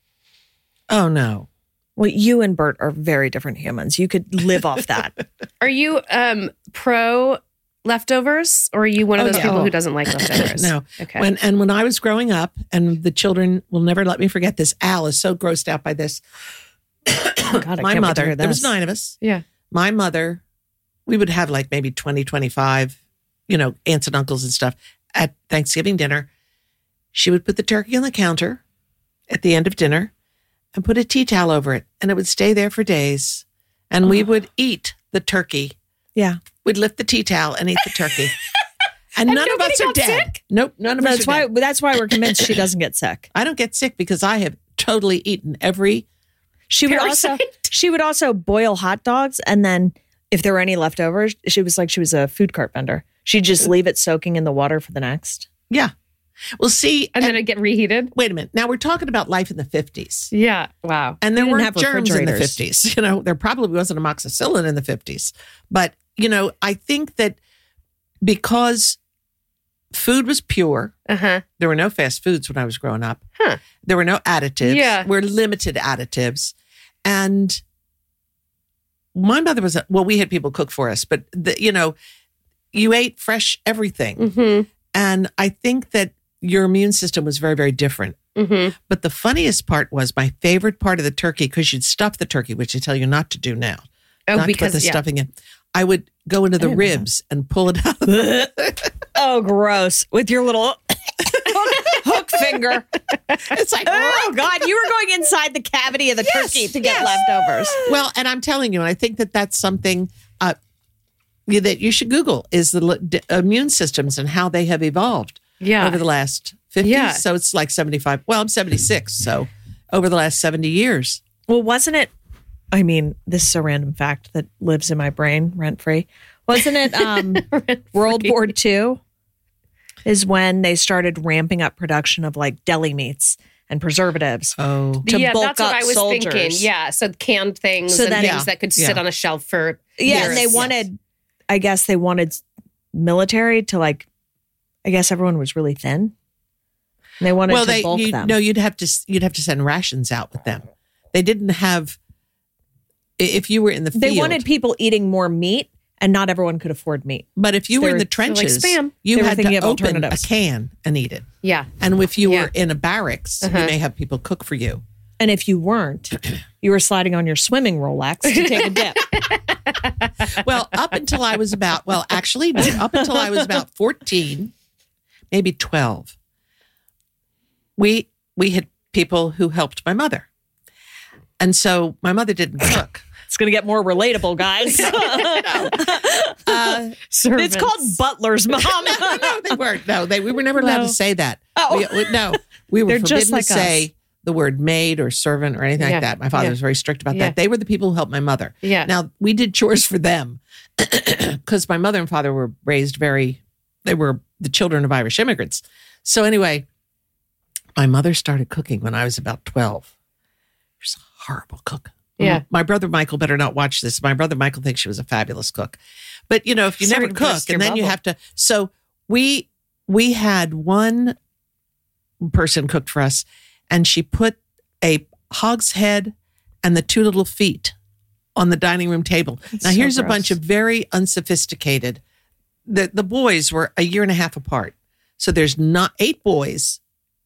Oh no. Well, you and Bert are very different humans. You could live off that. Are you um pro leftovers, or are you one of Oh, those yeah. people Oh. who doesn't like leftovers? No. Okay. When and when I was growing up, and the children will never let me forget this. Al is so grossed out by this. Oh, God, I My can't wait to mother. hear There was this. nine of us. yeah. My mother. We would have like maybe twenty, twenty-five, you know, aunts and uncles and stuff at Thanksgiving dinner. She would put the turkey on the counter at the end of dinner and put a tea towel over it, and it would stay there for days. And we would eat the turkey. Yeah. We'd lift the tea towel and eat the turkey. And, And none of nobody us are got dead. sick? Nope, none of us That's are why. dead. That's why we're convinced she doesn't get sick. I don't get sick because I have totally eaten every She would also Parasite. she would also boil hot dogs, and then if there were any leftovers, she was like she was a food cart vendor. She'd just leave it soaking in the water for the next. Yeah. Well, see, And then it get reheated. wait a minute. Now we're talking about life in the fifties. Yeah. Wow. And there We didn't weren't have germs in the refrigerators. fifties. You know, there probably wasn't amoxicillin in the fifties. But, you know, I think that because food was pure, Uh huh. there were no fast foods when I was growing up. Huh. There were no additives. Yeah. We're limited additives. And my mother was, well, we had people cook for us, but, the, you know, you ate fresh everything. Mm-hmm. And I think that your immune system was very, very different. Mm-hmm. But the funniest part was my favorite part of the turkey, because you'd stuff the turkey, which they tell you not to do now. Oh, not because to put the yeah. stuffing in. I would go into the didn't know that. ribs and pull it out. Of the, Oh, gross! With your little hook, hook finger. it's like, Oh God, you were going inside the cavity of the Yes, turkey to get yes. leftovers. well, and I'm telling you, and I think that that's something uh, you- that you should Google is the li- d- immune systems and how they have evolved Yeah. over the last fifty. Yeah. So it's like seventy-five. Well, I'm seventy-six. So over the last seventy years. Well, wasn't it? I mean, this is a random fact that lives in my brain rent free. Wasn't it um, World War Two is when they started ramping up production of like deli meats and preservatives Oh. to yeah, bulk that's what up I was soldiers. thinking. Yeah, so canned things So and then- things Yeah, that could yeah. sit on a shelf for Yeah, years. and they Yes. wanted, I guess they wanted military to like, I guess everyone was really thin. And they wanted well, to they bulk you, them. no, you'd have to you'd have to send rations out with them. They didn't have. i- If you were in the field, they wanted people eating more meat, and not everyone could afford meat. but if you so were they in were- the so like trenches, Spam. you They were had thinking to of open a alternatives. can and eat it. Yeah. And if you Yeah. were in a barracks, Uh-huh. you may have people cook for you. And if you weren't, you were sliding on your swimming Rolex to take a dip. Well, up until I was about, well, actually, no, up until I was about fourteen, maybe twelve, we we had people who helped my mother. And so my mother didn't cook. It's going to get more relatable, guys. Uh, It's called butlers, mom. no, no, they weren't. No, they we were never allowed No. to say that. Oh. We, we- no, we were They're forbidden just like to say the word maid or servant or anything Yeah. like that. My father Yeah. was very strict about Yeah. that. They were the people who helped my mother. Yeah. Now we did chores for them because my mother and father were raised very. They were the children of Irish immigrants. So anyway, my mother started cooking when I was about twelve. She was a horrible cook. Yeah. My brother Michael better not watch this. My brother Michael thinks she was a fabulous cook. But you know, if you Sorry never to cook burst and your then you bubble. have to so we we had one person cooked for us and she put a hog's head and the two little feet on the dining room table. That's now so here's a gross. bunch of very unsophisticated. The the boys were a year and a half apart. So there's not eight boys,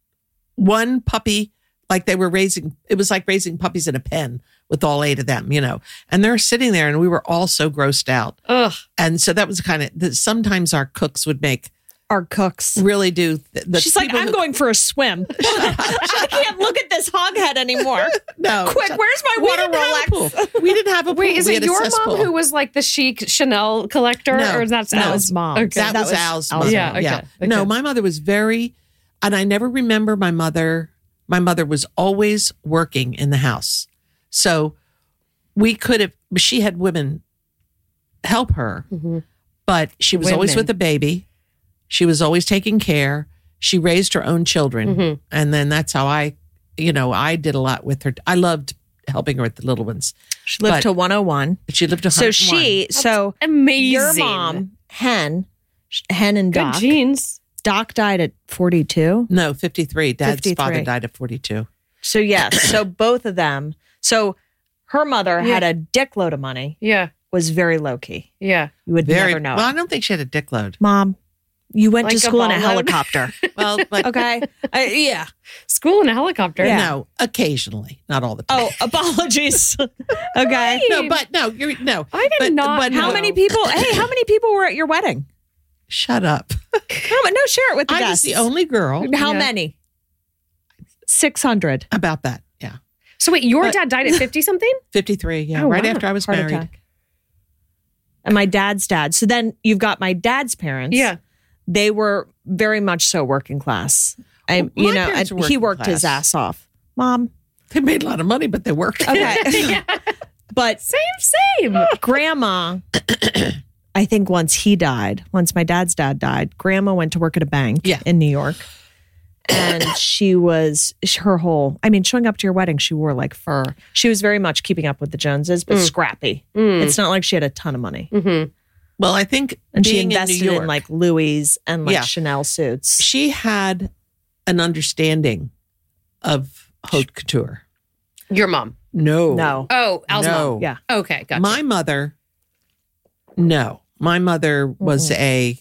one puppy, like they were raising, it was like raising puppies in a pen with all eight of them, you know. And they're sitting there and we were all so grossed out. Ugh. And so that was kind of, sometimes our cooks would make, Our cooks. really do. The, the She's like, people I'm who- going for a swim. I can't look at this hog head anymore. No. Quick, where's my We water didn't have a Rolex? pool. We didn't have a pool. Wait, is We it had a your cesspool. mom who was like the chic Chanel collector? No, or that's no, Al's? it was mom. Okay. That, That was, was Al's Al's mother. Yeah, okay, yeah. okay. No, my mother was very, and I never remember my mother. My mother was always working in the house. So we could have, she had women help her, Mhm. but she was always Women. with the baby. She was always taking care. She raised her own children. Mhm. And then that's how I, you know, I did a lot with her. I loved helping her with the little ones. She lived But- to one oh one. She lived to So she, so Amazing. your mom, Hen, Hen and Good Doc. genes. Doc died at forty-two. No, fifty-three. Dad's fifty-three. father died at forty-two. So yes, so both of them. So her mother Yeah. had a dickload of money, Yeah. was very low key. Yeah. You would Very never know. well. I don't think she had a dick load. Mom, you went Like to a school in a ball load? helicopter. Well, but Okay. Uh, yeah. School in a helicopter. Yeah. no, occasionally, not all the time. Oh, apologies. Okay. no, but no, you're no. I did but, not But How no. many people? Hey, how many people were at your wedding? Shut up. How, no, share it with the I was guests. the only girl. How Yeah. many? Six hundred. About that, yeah, So wait, your But- dad died at fifty something? fifty-three. Yeah, Oh, right wow. after I was Heart married. attack. And my dad's dad. So then you've got my dad's parents. Yeah. They were very much so working class. I, Well, you my know, parents and were he working worked his class. ass off. Mom, They made a lot of money, but they worked. Okay. Yeah. But Same, same. grandma, I think once he died, once my dad's dad died, grandma went to work at a bank Yeah. in New York. And she was, her whole, I mean, showing up to your wedding, she wore like fur. She was very much keeping up with the Joneses, but scrappy. Mm. It's not like she had a ton of money. Mm-hmm. Well, I think And she being invested in, New York, in like Louis and like Yeah. Chanel suits. she had an understanding of haute couture. Your mom. No. No. Oh, Al's No. mom. Yeah. Okay, gotcha. My mother, no. My mother was a,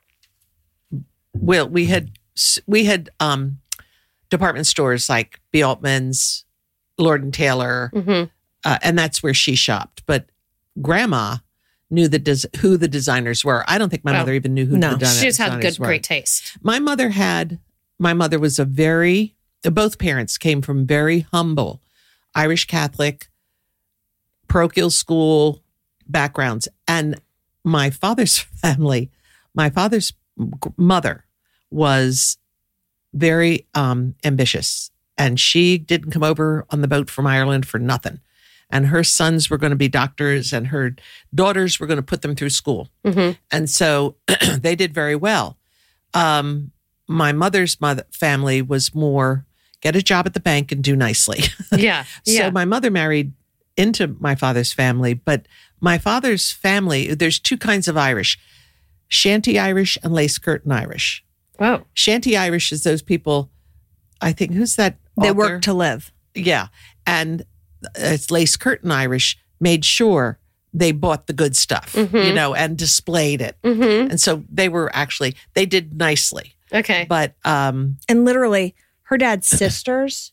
well, we had, we had um, department stores like B. Altman's, Lord and Taylor, hmm uh, and that's where she shopped. But grandma knew the des- who the designers were. I don't think my Oh. mother even knew who No. the designers She just had good, were. great taste. My mother had, my mother was a very, both parents came from very humble Irish Catholic, parochial school backgrounds. And my father's family, my father's g- mother was very um, ambitious. And she didn't come over on the boat from Ireland for nothing. And her sons were going to be doctors and her daughters were going to put them through school. hmm And so they did very well. Um, my mother's mother family was more get a job at the bank and do nicely. Yeah. So Yeah. my mother married into my father's family, but my father's family, there's two kinds of Irish, shanty Irish and lace curtain Irish. Oh. Shanty Irish is those people, I think, who's that? They author? work to live. Yeah. And it's lace curtain Irish made sure they bought the good stuff, Mhm. you know, and displayed it. hmm And so they were actually, they did nicely. Okay. But um, And literally, her dad's sisters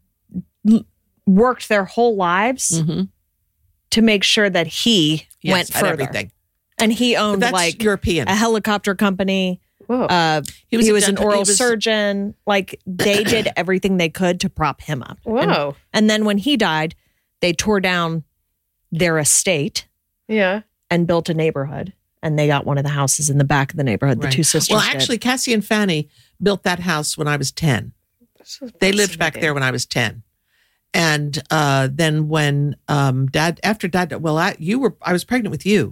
l- worked their whole lives mhm. to make sure that he Yes, went at further. everything. And he But owned that's like European. a helicopter company. Whoa. Uh, He he a was, an dental- oral he was- surgeon. Like they did everything they could to prop him up. And, Whoa. and then when he died, they tore down their estate Yeah. and built a neighborhood. And they got one of the houses in the back of the neighborhood. The Right. two sisters. Well, did. actually, Cassie and Fanny built that house when I was ten. They lived back there when I was ten. And uh, then when um, dad, after dad, well, I, you were, I was pregnant with you.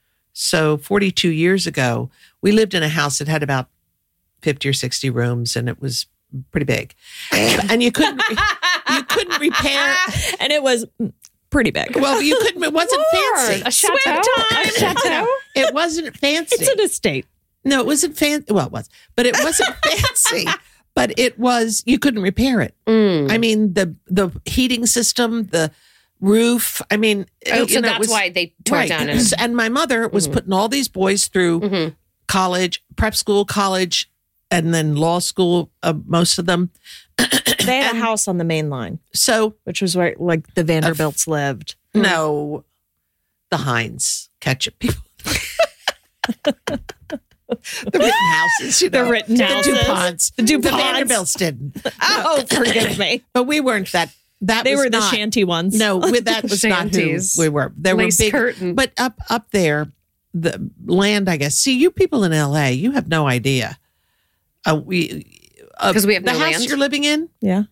So forty-two years ago, we lived in a house that had about fifty or sixty rooms and it was pretty big. And you couldn't, you couldn't repair. and it was pretty big. Well, you couldn't, it wasn't fancy. A chateau. time. A chateau. It wasn't fancy. It's an estate. No, it wasn't fancy. Well, it was, but it wasn't fancy. But it was, you couldn't repair it. Mm. I mean, the the heating system, the roof. I mean, Oh, you so know, it that's was- why they tore right. it down. And, And my mother was Mhm. putting all these boys through Mhm. college, prep school, college, and then law school. Uh, most of them. They had And a house on the main line, So which was where like the Vanderbilts lived. no, the Heinz ketchup people. The Rittenhouses, you know, The Rittenhouses. the DuPonts, The the DuPonts. Vanderbilts didn't. Oh, forgive me. But we weren't that. That They was were the not, shanty ones. No, with that was not who Shanties. we were. There Lace were big, curtain. but up up there, the land. I guess. See, you people in L A, you have no idea. Uh, we uh, 'Cause we have the no house land? you're living in. Yeah.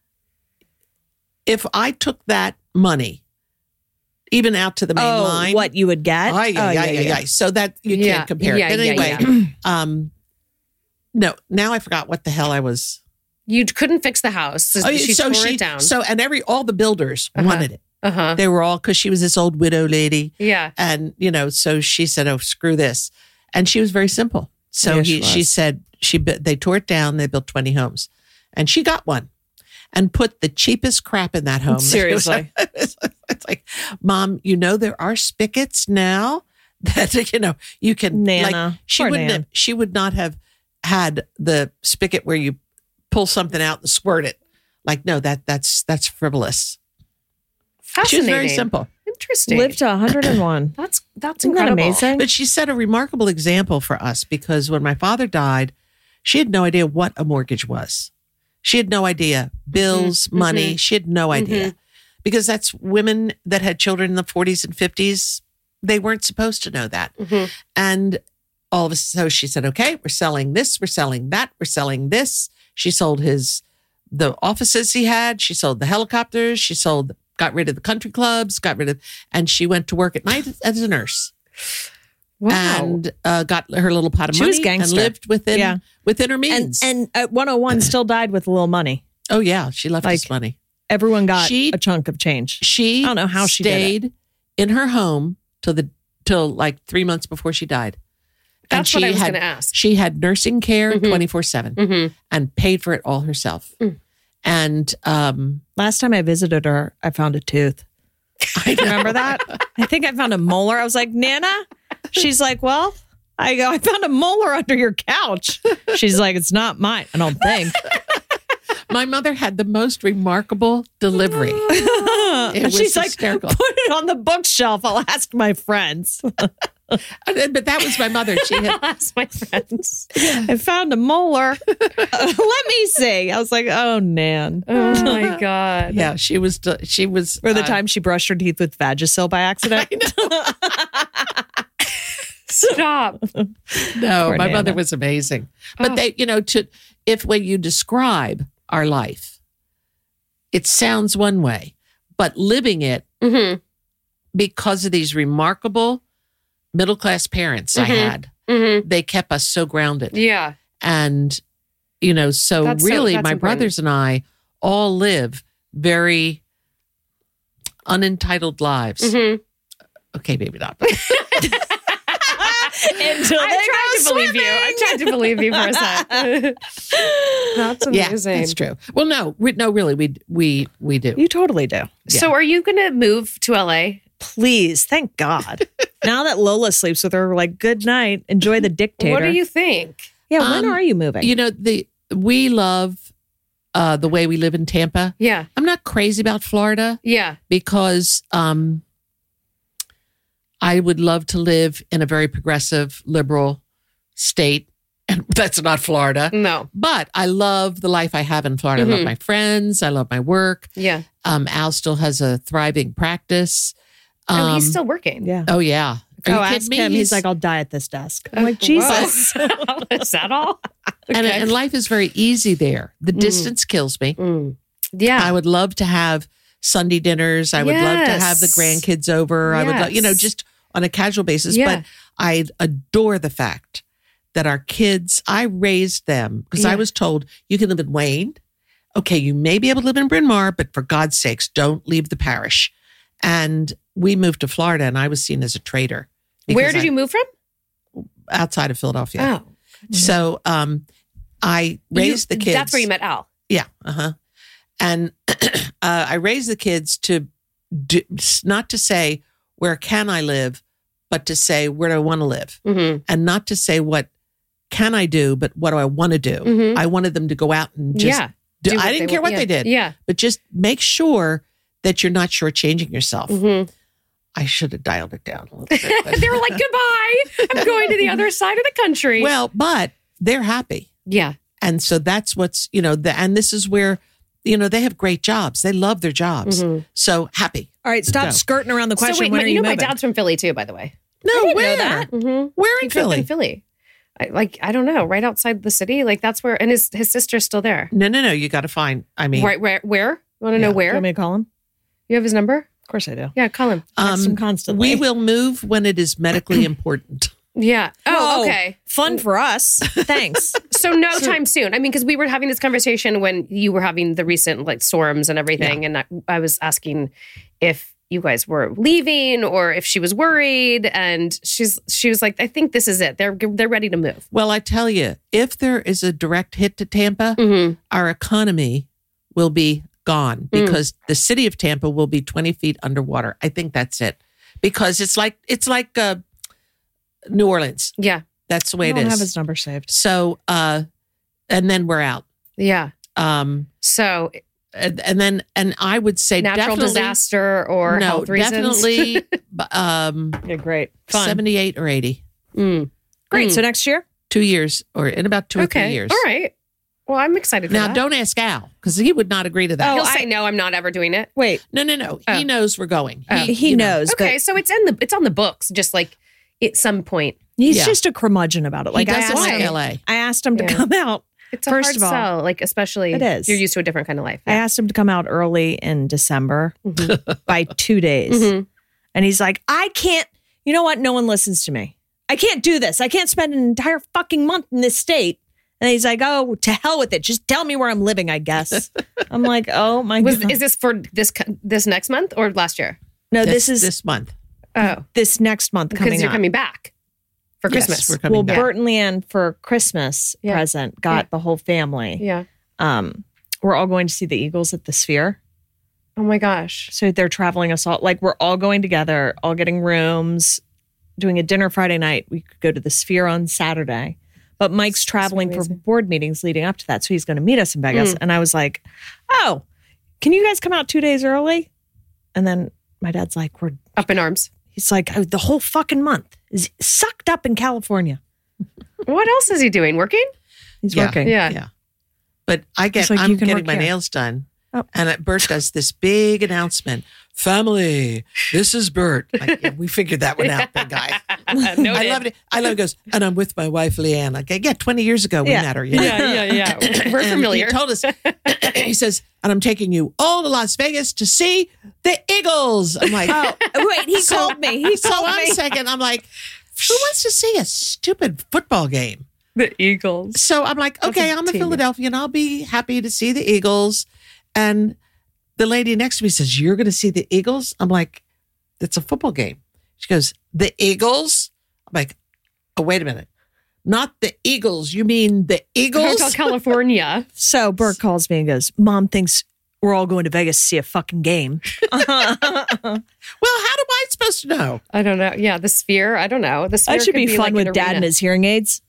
If I took that money, even out to the main Oh, line, what you would get? Oh, yeah, Oh, yeah, yeah, yeah. So that you Yeah, can't compare. yeah, it. But yeah, anyway, um, no. Now I forgot what the hell I was. you couldn't fix the house. So Oh, she so tore she it down. so and every all the builders Uh-huh. wanted it. uh huh. They were all because she was this old widow lady. Yeah. And, you know, so she said, oh, screw this. And she was very simple. So Yeah, he, she she was. said, she bu- they tore it down. They built twenty homes. And she got one and put the cheapest crap in that home. Seriously. It's, it's like, Mom, you know, there are spigots now that, you know, you can. Nana. Like, she Poor wouldn't Nan. have, she would not have had the spigot where you pull something out and squirt it. Like, no, that that's that's frivolous. She was Fascinating. very simple. Interesting. Lived to one hundred and one. That's that's Isn't that incredible. amazing? But she set a remarkable example for us because when my father died, she had no idea what a mortgage was. She had no idea. Bills, Mhm, money, she had no idea. Because that's women that had children in the forties and fifties, they weren't supposed to know that. Mhm. And all of a sudden, so she said, okay, we're selling this, we're selling that, we're selling this. She sold his the offices he had. She sold the helicopters. She sold, got rid of the country clubs, got rid of, and she went to work at night as a nurse. Wow. And uh, got her little pot of She money was gangster. and lived within Yeah. within her And means. and at one oh one still died with a little money. oh yeah, she left us Like, money. Everyone got She- a chunk of change. She I don't know how she did it. stayed in her home till the till like three months before she died. And That's what she I was had- going to ask. She had nursing care Mhm. twenty four seven Mm-hmm. and paid for it all herself. Mm. And um, Last time I visited her, I found a tooth. I know. Remember that? I think I found a molar. I was like, Nana? She's like, well, I go, I found a molar under your couch. She's like, it's not mine. I don't think. My mother had the most remarkable delivery. It And was she's like, hysterical. put it on the bookshelf. I'll ask my friends. But that was my mother. She had That's my friends. I found a molar. Uh, let me see. I was like, oh, Nan. Oh my God. yeah, she was she was Or the uh, time she brushed her teeth with Vagisil by accident. Stop. No, Poor my mother Nana. was amazing. But Oh. they, you know, to if when you describe our life, it sounds one way, but living it Mm-hmm. because of these remarkable middle class parents I Mhm. had, Mm-hmm. they kept us so grounded. Yeah. And, you know, so That's so- really that's my important. brothers and I all live very unentitled lives. Mm-hmm. Okay, maybe not. Until I they tried go to believe you. I tried to believe you for a sec. That's yeah, amazing. that's true. Well, no, we, no, really, we we we do. You totally do. So are you going to move to L A? Please, thank God. Now that Lola sleeps with her, we're like, good night. Enjoy the dictator. What do you think? Yeah, when Um, are you moving? You know, the we love uh, the way we live in Tampa. Yeah. I'm not crazy about Florida Yeah. because um, I would love to live in a very progressive, liberal state, and that's not Florida. No. But I love the life I have in Florida. I Mhm. love my friends. I love my work. Yeah. Um, Al still has a thriving practice. Um, oh, he's still working. yeah. Oh yeah. Are you Oh, kidding ask me? him. He's like, I'll die at this desk. I'm like, Oh, Jesus. whoa. Is that all? and, Okay. and life is very easy there. The Mm. distance kills me. Mm. Yeah. I would love to have Sunday dinners. I would love to have the Yes. grandkids over. I would, lo- you know, Yes. just on a casual basis. Yeah. But I adore the fact that our kids, I raised them because I Yeah. was told you can live in Wayne. Okay, you may be able to live in Bryn Mawr, but for God's sakes, don't leave the parish. And we moved to Florida, and I was seen as a traitor. Where because did I- you move from? Outside of Philadelphia. Oh. So um, I raised You- the kids. That's where you met Al. Yeah. Uh huh. And uh, I raised the kids to do, not to say, where can I live, but to say, where do I want to live? Mm-hmm. And not to say, what can I do, but what do I want to do? Mhm. I wanted them to go out and just Yeah. do, Do what I didn't they care want. what they Yeah. did, Yeah. but just make sure that you're not shortchanging yourself. Mm-hmm. I should have dialed it down a little bit. but- They were like, goodbye. I'm going to the other side of the country. well, but they're happy. yeah. And so that's what's, you know, the, and this is where, you know, they have great jobs. They love their jobs. Mhm. So happy. All right, stop Go. skirting around the question. So wait, when my- are you you know, my moving? dad's from Philly too, by the way. No, didn't know where? that. Mm-hmm. Where He in grew up Philly? in Philly. I, like, I don't know, right outside the city. Like that's where, and his, his sister's still there. No, no, no. You got to find, I mean, Right, where, where? You want to know Yeah. Do where? you want me to call him? You have his number? Of course I do. Yeah, call him. Text him um, constantly. we will move when it is medically important. Yeah. Oh, Whoa. okay. Fun for us. Thanks. So no time soon. I mean, because we were having this conversation when you were having the recent like storms and everything, and I, I was asking if you guys were leaving or if she was worried, and she's she was like, I think this is it. They're they're ready to move. Well, I tell you, if there is a direct hit to Tampa, Mm-hmm. our economy will be gone because the city of Tampa will be twenty feet underwater. I think that's it. Because it's like, it's like uh, New Orleans. Yeah. That's the way I it don't is. have his number saved. So, uh, and then we're out. Yeah. Um, So and, and then, and I would say natural definitely, disaster or no, health reasons. definitely, um, Yeah, great. Fun. seventy-eight or eighty, Mm. Great. Mm. So next year? two years or in about two or Okay. three years. All right. Well, I'm excited for Now, that. don't ask Al because he would not agree to that. He'll Oh, say I- no. I'm not ever doing it. Wait, No, no, no. Oh. He knows we're going. Oh. he you know. knows. Okay, But so it's in the it's on the books. Just like at some point. he's Yeah. just a curmudgeon about it. Like he I doesn't asked like him, L A. I asked him to Yeah. come out It's a First hard of all, sell, like especially it is. you're used to a different kind of life. I asked him to come out early in December by two days. Mhm. And he's like, I can't, you know what? No one listens to me. I can't do this. I can't spend an entire fucking month in this state. And he's like, oh, to hell with it. Just tell me where I'm living, I guess. I'm like, oh my Was God. is this for this co- this next month or last year? No, This, this is this month. Oh, this next month because coming you're up. coming back for Yes, Christmas. we're coming Well, back. Bert and Leanne for Christmas Yeah. present got Yeah. the whole family. Yeah. Um, we're all going to see the Eagles at the Sphere. Oh my gosh. So they're traveling us all, like we're all going together, all getting rooms, doing a dinner Friday night. We could go to the Sphere on Saturday. But Mike's traveling for amazing. board meetings leading up to that. So he's going to meet us in Vegas. Mm. And I was like, oh, can you guys come out two days early? And then my dad's like, we're, Up in arms. he's like, oh, the whole fucking month is sucked up in California. What else is he doing? Working? He's Yeah. working. Yeah. Yeah. But I get, It's like, I'm you can getting work my here. nails done. Oh. And uh, Bert does this big announcement. Family, this is Bert. Like, yeah, we figured that one out, big guy. no, I love it. I love it. He goes, and I'm with my wife, Leanne. Like, yeah, twenty years ago we Yeah. met her. You know? Yeah, yeah, yeah. We're And familiar. He told us, he says, and I'm taking you all to Las Vegas to see the Eagles. I'm like, Oh, wait, he So- called me. He so called I'm me. second. I'm like, who wants to see a stupid football game? The Eagles. So I'm like, That's okay, a I'm a team. Philadelphian. I'll be happy to see the Eagles. And the lady next to me says, you're going to see the Eagles? I'm like, it's a football game. She goes, the Eagles? I'm like, oh, wait a minute. Not the Eagles. You mean the Eagles? Hotel California. So Bert calls me and goes, Mom thinks we're all going to Vegas to see a fucking game. Well, how am I supposed to know? I don't know. Yeah, the Sphere. I don't know. The Sphere That should could be fun like with an dad arena. and his hearing aids.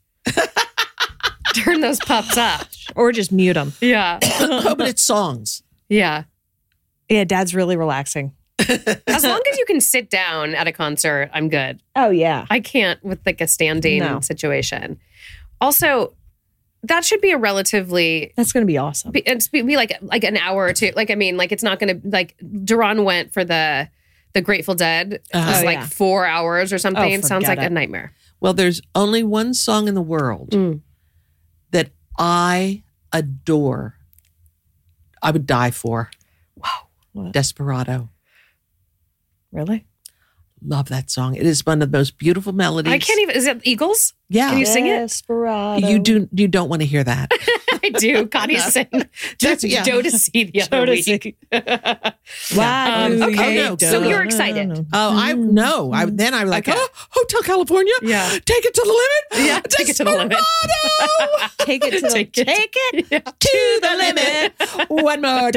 Turn those pups up. Or just mute them. Yeah. Oh, but it's songs. Yeah. Yeah, dad's really relaxing. As long as you can sit down at a concert, I'm good. Oh, yeah. I can't with like a standing No. situation. Also, that should be a relatively That's going to be awesome. be, it's be, be like like an hour or two. Like I mean, like it's not going to like Duran went for the the Grateful Dead. It Uh-huh. was Oh, like yeah. four hours or something. Oh, It Sounds forget like a it. nightmare. Well, there's only one song in the world Mm. that I adore. I would die for. Wow. What? Desperado. Really? Love that song. It is one of the most beautiful melodies. I can't even. Is it Eagles? Yeah. Can you sing it? Desperado. You do you don't want to hear that. I do. Connie sang That's- yeah. Jodeci the other Jodeci. week. Why Um, do okay. Oh, no. you So do- you're excited. Oh, I no. I then I was like, Okay. oh, Hotel California. Yeah. Take it to the limit. Yeah, take it to the limit. Desperado. Take it to the, Take it. take it Yeah. to the limit. One more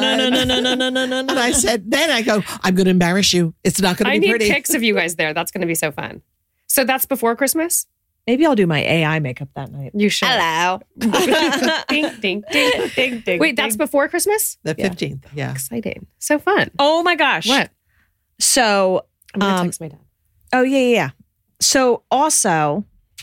time. And I said, then I go, I'm going to embarrass you. It's not going I to be need pretty. pics of you guys there. That's going to be so fun. So that's before Christmas? Maybe I'll do my A I makeup that night. You should. Hello. ding, ding, ding. ding, ding, Wait, that's before Christmas? The fifteenth. Yeah. Exciting. So fun. Oh my gosh. What? So, I'm going to Um, text my dad. oh yeah, yeah, yeah. So also,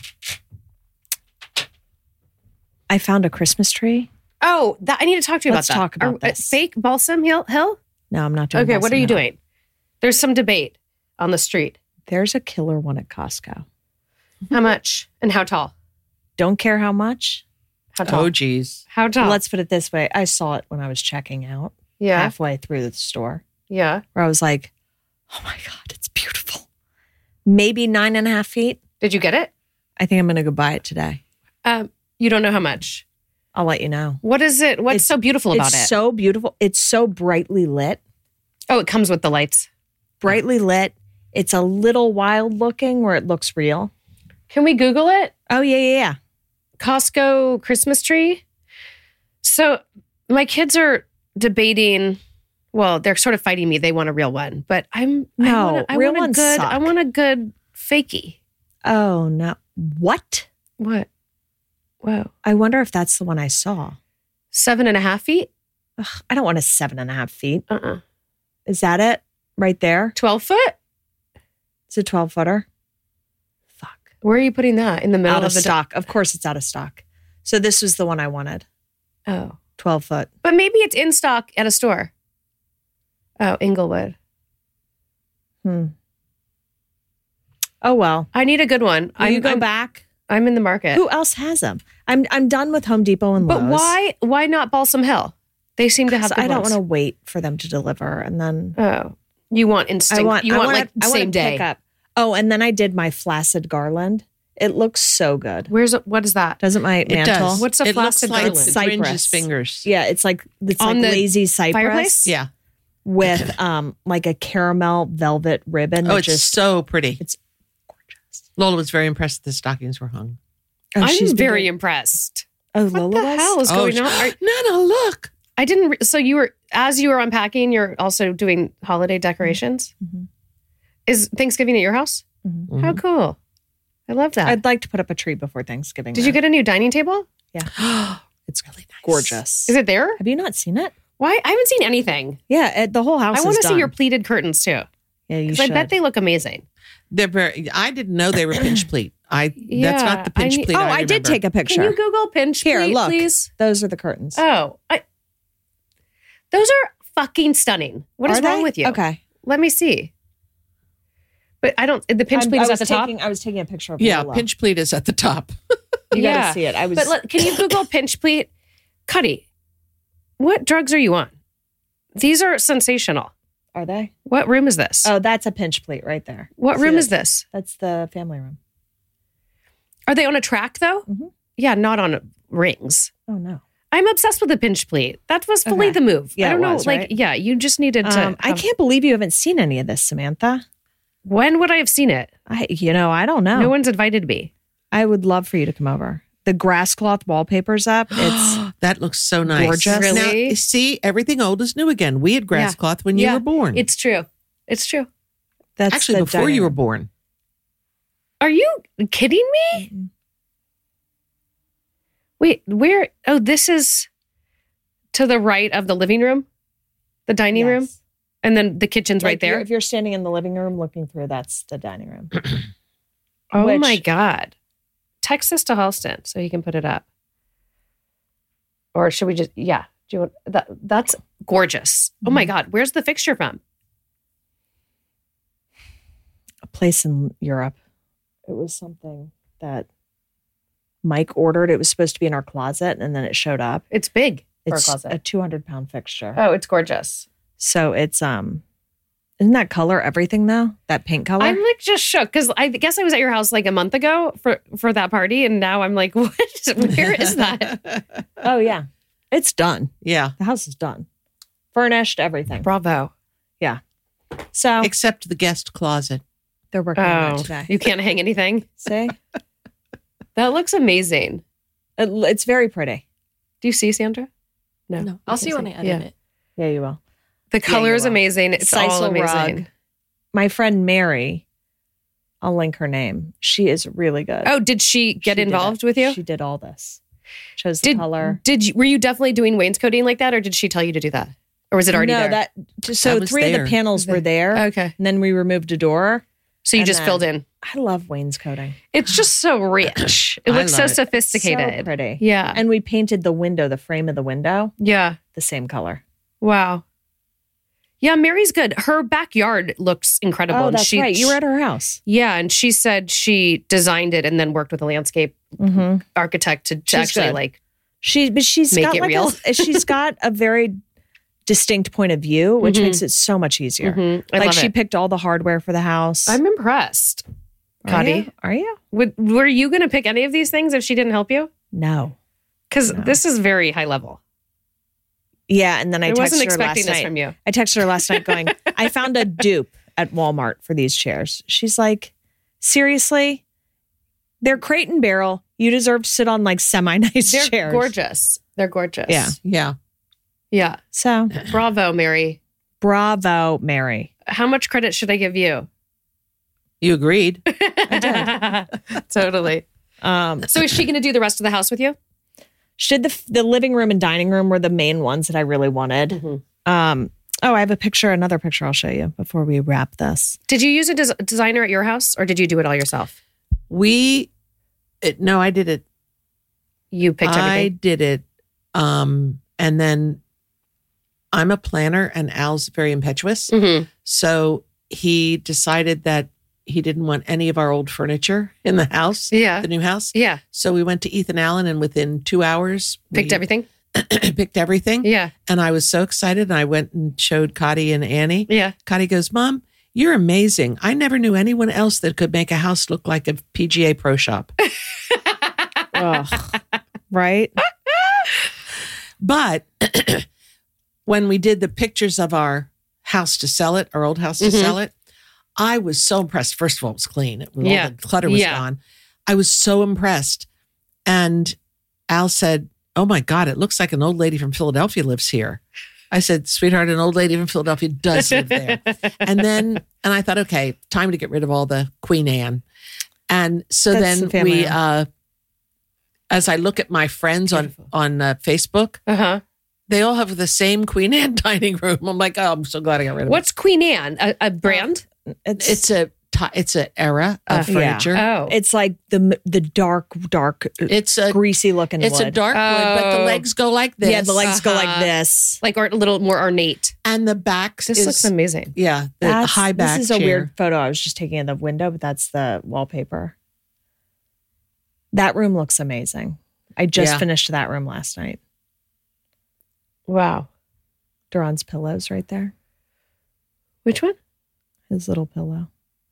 I found a Christmas tree. Oh, that, I need to talk to you Let's about that. talk about Are- uh, this. Fake Balsam Hill? Hill? No, I'm not doing. Okay, what Balsam are you Hill. doing? There's some debate on the street. There's a killer one at Costco. How much and how tall? Don't care how much. How tall? Oh, geez. How tall? Let's put it this way: I saw it when I was checking out yeah. halfway through the store, Yeah. where I was like, "Oh my god, it's beautiful." Maybe nine and a half feet. Did you get it? I think I'm going to go buy it today. Um, you don't know how much. I'll let you know. What is it? What's It's- so beautiful about it's it? so beautiful. It's so brightly lit. oh, it comes with the lights. Brightly lit. It's a little wild looking where it looks real. Can we Google it? Oh yeah, yeah, yeah. Costco Christmas tree. So my kids are debating. Well, they're sort of fighting me. They want a real one, but I'm No, I want a, I real want a ones good. suck. I want a good fakey. Oh no. What? What? Whoa, I wonder if that's the one I saw. seven and a half feet. Ugh, I don't want a seven and a half feet. Uh uh Is that it? Right there? Twelve foot. It's a twelve footer. Fuck. Where are you putting that in the middle Out of of the stock. Of course it's out of stock. So this was the one I wanted. Oh, twelve foot. but maybe it's in stock at a store. Oh, Inglewood. Hmm. Oh well. I need a good one. Will I'm, you go I'm- back? I'm in the market. Who else has them? I'm I'm done with Home Depot and Lowe's. But why why not Balsam Hill? They seem to have good I don't ones. want to wait for them to deliver and then Oh, you want instinct. I want you I want wanna- like I wanna same day. pick up. Oh, and then I did my flaccid garland. It looks so good. Where's it? What is that? Doesn't my It mantle? does. What's a it looks flaccid like garland? the Cypress. Grinch's fingers. Yeah, it's like it's On like the lazy cypress fireplace? Yeah. with um like a caramel velvet ribbon. Oh, that it's just so pretty. it's gorgeous. Lola was very impressed that the stockings were hung. Oh, I'm she's been very doing- impressed. Oh, What Lola the was? hell is Oh, going she- on? Are- Nana, look. I didn't. Re- so you were as you were unpacking, you're also doing holiday decorations. Mhm. Is Thanksgiving at your house? Mhm. How cool! I love that. I'd like to put up a tree before Thanksgiving. Did you though. get a new dining table? It's really nice. gorgeous? Is it there? Have you not seen it? Why? I haven't seen anything. Yeah, it, the whole house. I want to is see your done. pleated curtains too, Yeah, you because I should. bet they look amazing. They're very. I didn't know they were pinch pleat. I. Yeah, that's not the pinch I need- pleat. Oh, I, I, did remember. take a picture. Can you Google pinch Here, pleat, look. please? Those are the curtains. Oh, I, those are fucking stunning. What is Are wrong they? with you? Okay. Let me see. But I don't. The pinch I'm- pleat I is at was the top. taking- I was taking a picture of Yeah, Lola. pinch pleat is at the top. You Yeah. gotta see it. I was. But let, can you Google pinch pleat? Cuddy, what drugs are you on? These are sensational. are they? What room is this? Oh, that's a pinch plate right there. what see room it? is this? That's the family room. Are they on a track though? Mhm. Yeah, not on rings. Oh no. I'm obsessed with the pinch pleat. That was fully Okay. the move. Yeah, I don't it know. was, like, right? yeah, you just needed to. Um, I have- can't believe you haven't seen any of this, Samantha. When would I have seen it? I, you know, I don't know. No one's invited me. I would love for you to come over. The grass cloth wallpaper's up. It's That looks so nice. Gorgeous. Really? Now, see, everything old is new again. We had grass Yeah. cloth when you Yeah. were born. It's true. It's true. that's Actually the before you were dining born. Are you kidding me? room. Wait, where? Oh, this is to the right of the living room, the dining room, Yes. and then the kitchen's Like right there. you're- If you're standing in the living room looking through, that's the dining room. Oh which- my God. Text this to Halston so he can put it up. Or should we just, yeah. Do you want, that, that's gorgeous. Oh my God. Where's the fixture from? A place in Europe. It was something that Mike ordered. It was supposed to be in our closet, and then it showed up. It's big for a It's closet. a two hundred pound fixture. Oh, it's gorgeous. So it's um, isn't that color everything though? That pink color. I'm like just shook because I guess I was at your house like a month ago for, for that party. And now I'm like, what? Where is that? oh yeah, it's done. Yeah. The house is done, furnished, everything. Bravo. So Except the guest closet. they're working on Oh, it today. you can't hang anything. See, That looks amazing. it, it's very pretty. Do you see, Sandra? No. No, You I'll can't see when I edit Yeah. it. Yeah, you will. The color you is will. amazing. It's all Sisal amazing. rug. My friend Mary, I'll link her name. She is really good. Oh, did she get She did involved it. with you? She did all this. Chose the Did color. did you, were you definitely doing wainscoting like that, or did she tell you to do that, or was it already no, there? that so That was three of there. the panels were there, Okay, and then we removed a door. so you And just then- filled in. I love wainscoting. It's just so rich. It I looks so love it. sophisticated. So pretty. Yeah, And we painted the window, the frame of the window, yeah. the same color. Wow. Yeah, Mary's good. Her backyard looks incredible. Oh, and that's she, right. You were at her house. Yeah, and she said she designed it and then worked with a landscape Mm-hmm. architect to, to She's actually good. like. She, but she's Make got it like real. A, she's got a very distinct point of view, which Mhm. makes it so much easier. Mhm, I Like love she it. picked all the hardware for the house. I'm impressed. Are Cuddy. you? Are you? Would, were you going to pick any of these things if she didn't help you? No. Because No. this is very high level. Yeah, and then I, I, texted wasn't her expecting last this night. from you. I texted her last night going, I found a dupe at Walmart for these chairs. She's like, seriously? They're crate and barrel. You deserve to sit on like semi-nice They're chairs. gorgeous. They're gorgeous. Yeah. Yeah. Yeah. So Bravo, Mary. bravo, Mary. How much credit should I give you? You agreed. I did. Totally. Um, So is she going to do the rest of the house with you? should the the living room and dining room were the main ones that I really wanted. Mhm. Um, oh, I have a picture, another picture I'll show you before we wrap this. Did you use a des- designer at your house or did you do it all yourself? We, it, no, I did it. You picked I everything. did it. Um, and then I'm a planner and Al's very impetuous. Mhm. So he decided that he didn't want any of our old furniture in the house, Yeah. the new house. Yeah. So we went to Ethan Allen, and within two hours, Picked we everything. picked everything. Yeah. And I was so excited. And I went and showed Cotty and Annie. Yeah. Cotty goes, Mom, you're amazing. I never knew anyone else that could make a house look like a P G A Pro Shop. Ugh. Right? But when we did the pictures of our house to sell it, our old house to Mhm. sell it, I was so impressed. First of all, it was clean. It, all Yeah. the clutter was Yeah. gone. I was so impressed. And Al said, oh my God, it looks like an old lady from Philadelphia lives here. I said, sweetheart, an old lady from Philadelphia does live there. And then, and I thought, okay, time to get rid of all the Queen Anne. And so That's the then family we, home. uh, as I look at my friends on, Beautiful. on uh, Facebook, Uh huh. they all have the same Queen Anne dining room. I'm like, oh, I'm so glad I got rid of What's Queen Anne? A, a brand? It's it. It's a ti- it's an era of Uh, furniture. Oh. it's like the the dark, dark, It's a greasy looking it's wood. a dark wood, but the Oh. legs go like this. Yeah, the legs go like Uh-huh. this. like or a little more ornate. and the back This is looks amazing. yeah, the That's- high back. This is a chair. weird photo I was just taking in the window, but that's the wallpaper. That room looks amazing. I just Yeah. finished that room last night. Wow. Duran's pillows right there. Which one? His little pillow.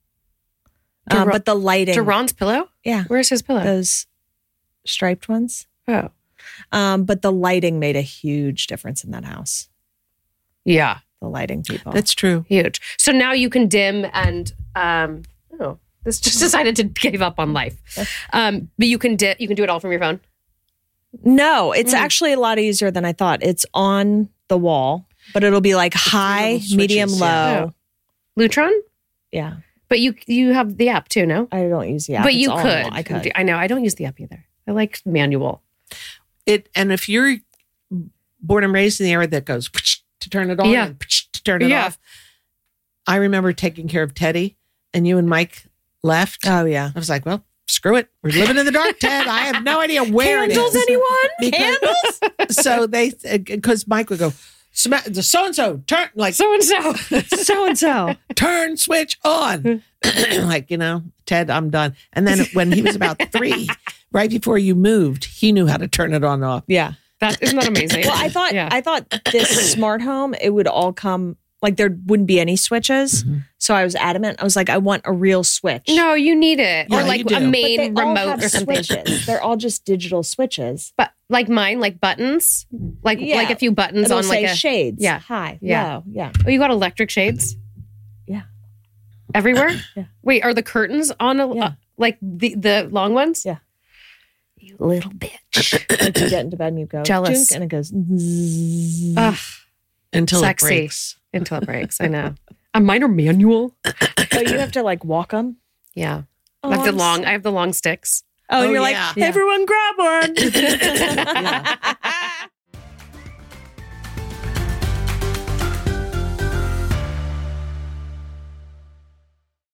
Um, Duran- but the lighting. Duran's pillow? Yeah. Where's his pillow? Those striped ones. oh. Um, but the lighting made a huge difference in that house. Yeah. The lighting people. That's true. Huge. So now you can dim and um oh, this just decided to give up on life. Um, but you can di- you can do it all from your phone. No, it's Mm. actually a lot easier than I thought. It's on the wall, but it'll be like high, little medium, switches, low. yeah. Lutron? Yeah. But you you have the app too, no? I don't use the app. but It's you all on the could. wall. I could. I know. I don't use the app either. I like manual. It and if you're born and raised in the area that goes to turn it on Yeah. and to turn it Yeah. off. I remember taking care of Teddy, and you and Mike left. Oh yeah. I was like, well, screw it. We're living in the dark, Ted. I have no idea where Candles, it is. anyone? Because- Candles? So they, because Mike would go, so and so turn like So and so. So and so. turn switch on. Like, you know, Ted, I'm done. And then when he was about three, right before you moved, he knew how to turn it on and off. Yeah. That isn't that amazing? Well, I thought Yeah. I thought this smart home, it would all come like there wouldn't be any switches. Mm-hmm. So I was adamant. I was like, I want a real switch. No, you need it. Yeah, or like you do. a But main But they all remote have or something. switches. They're all just digital switches. But like mine, like buttons. Like Yeah. like a few buttons It'll on say like a shades. Yeah. High. Yeah. Low. Yeah. Oh, you got electric shades? Yeah. Everywhere? Yeah. Wait, are the curtains on a Yeah. uh, like the the long ones? Yeah. You little bitch. Like you get into bed and you go Jealous. junk, and it goes zzz. Ugh, Until Sexy. it breaks. until it breaks. I know. A mine are manual. Oh, you have to like walk them. Yeah. Oh, I have the I'm long s- I have the long sticks. Oh, and Oh, you're yeah. like, everyone grab one. Yeah.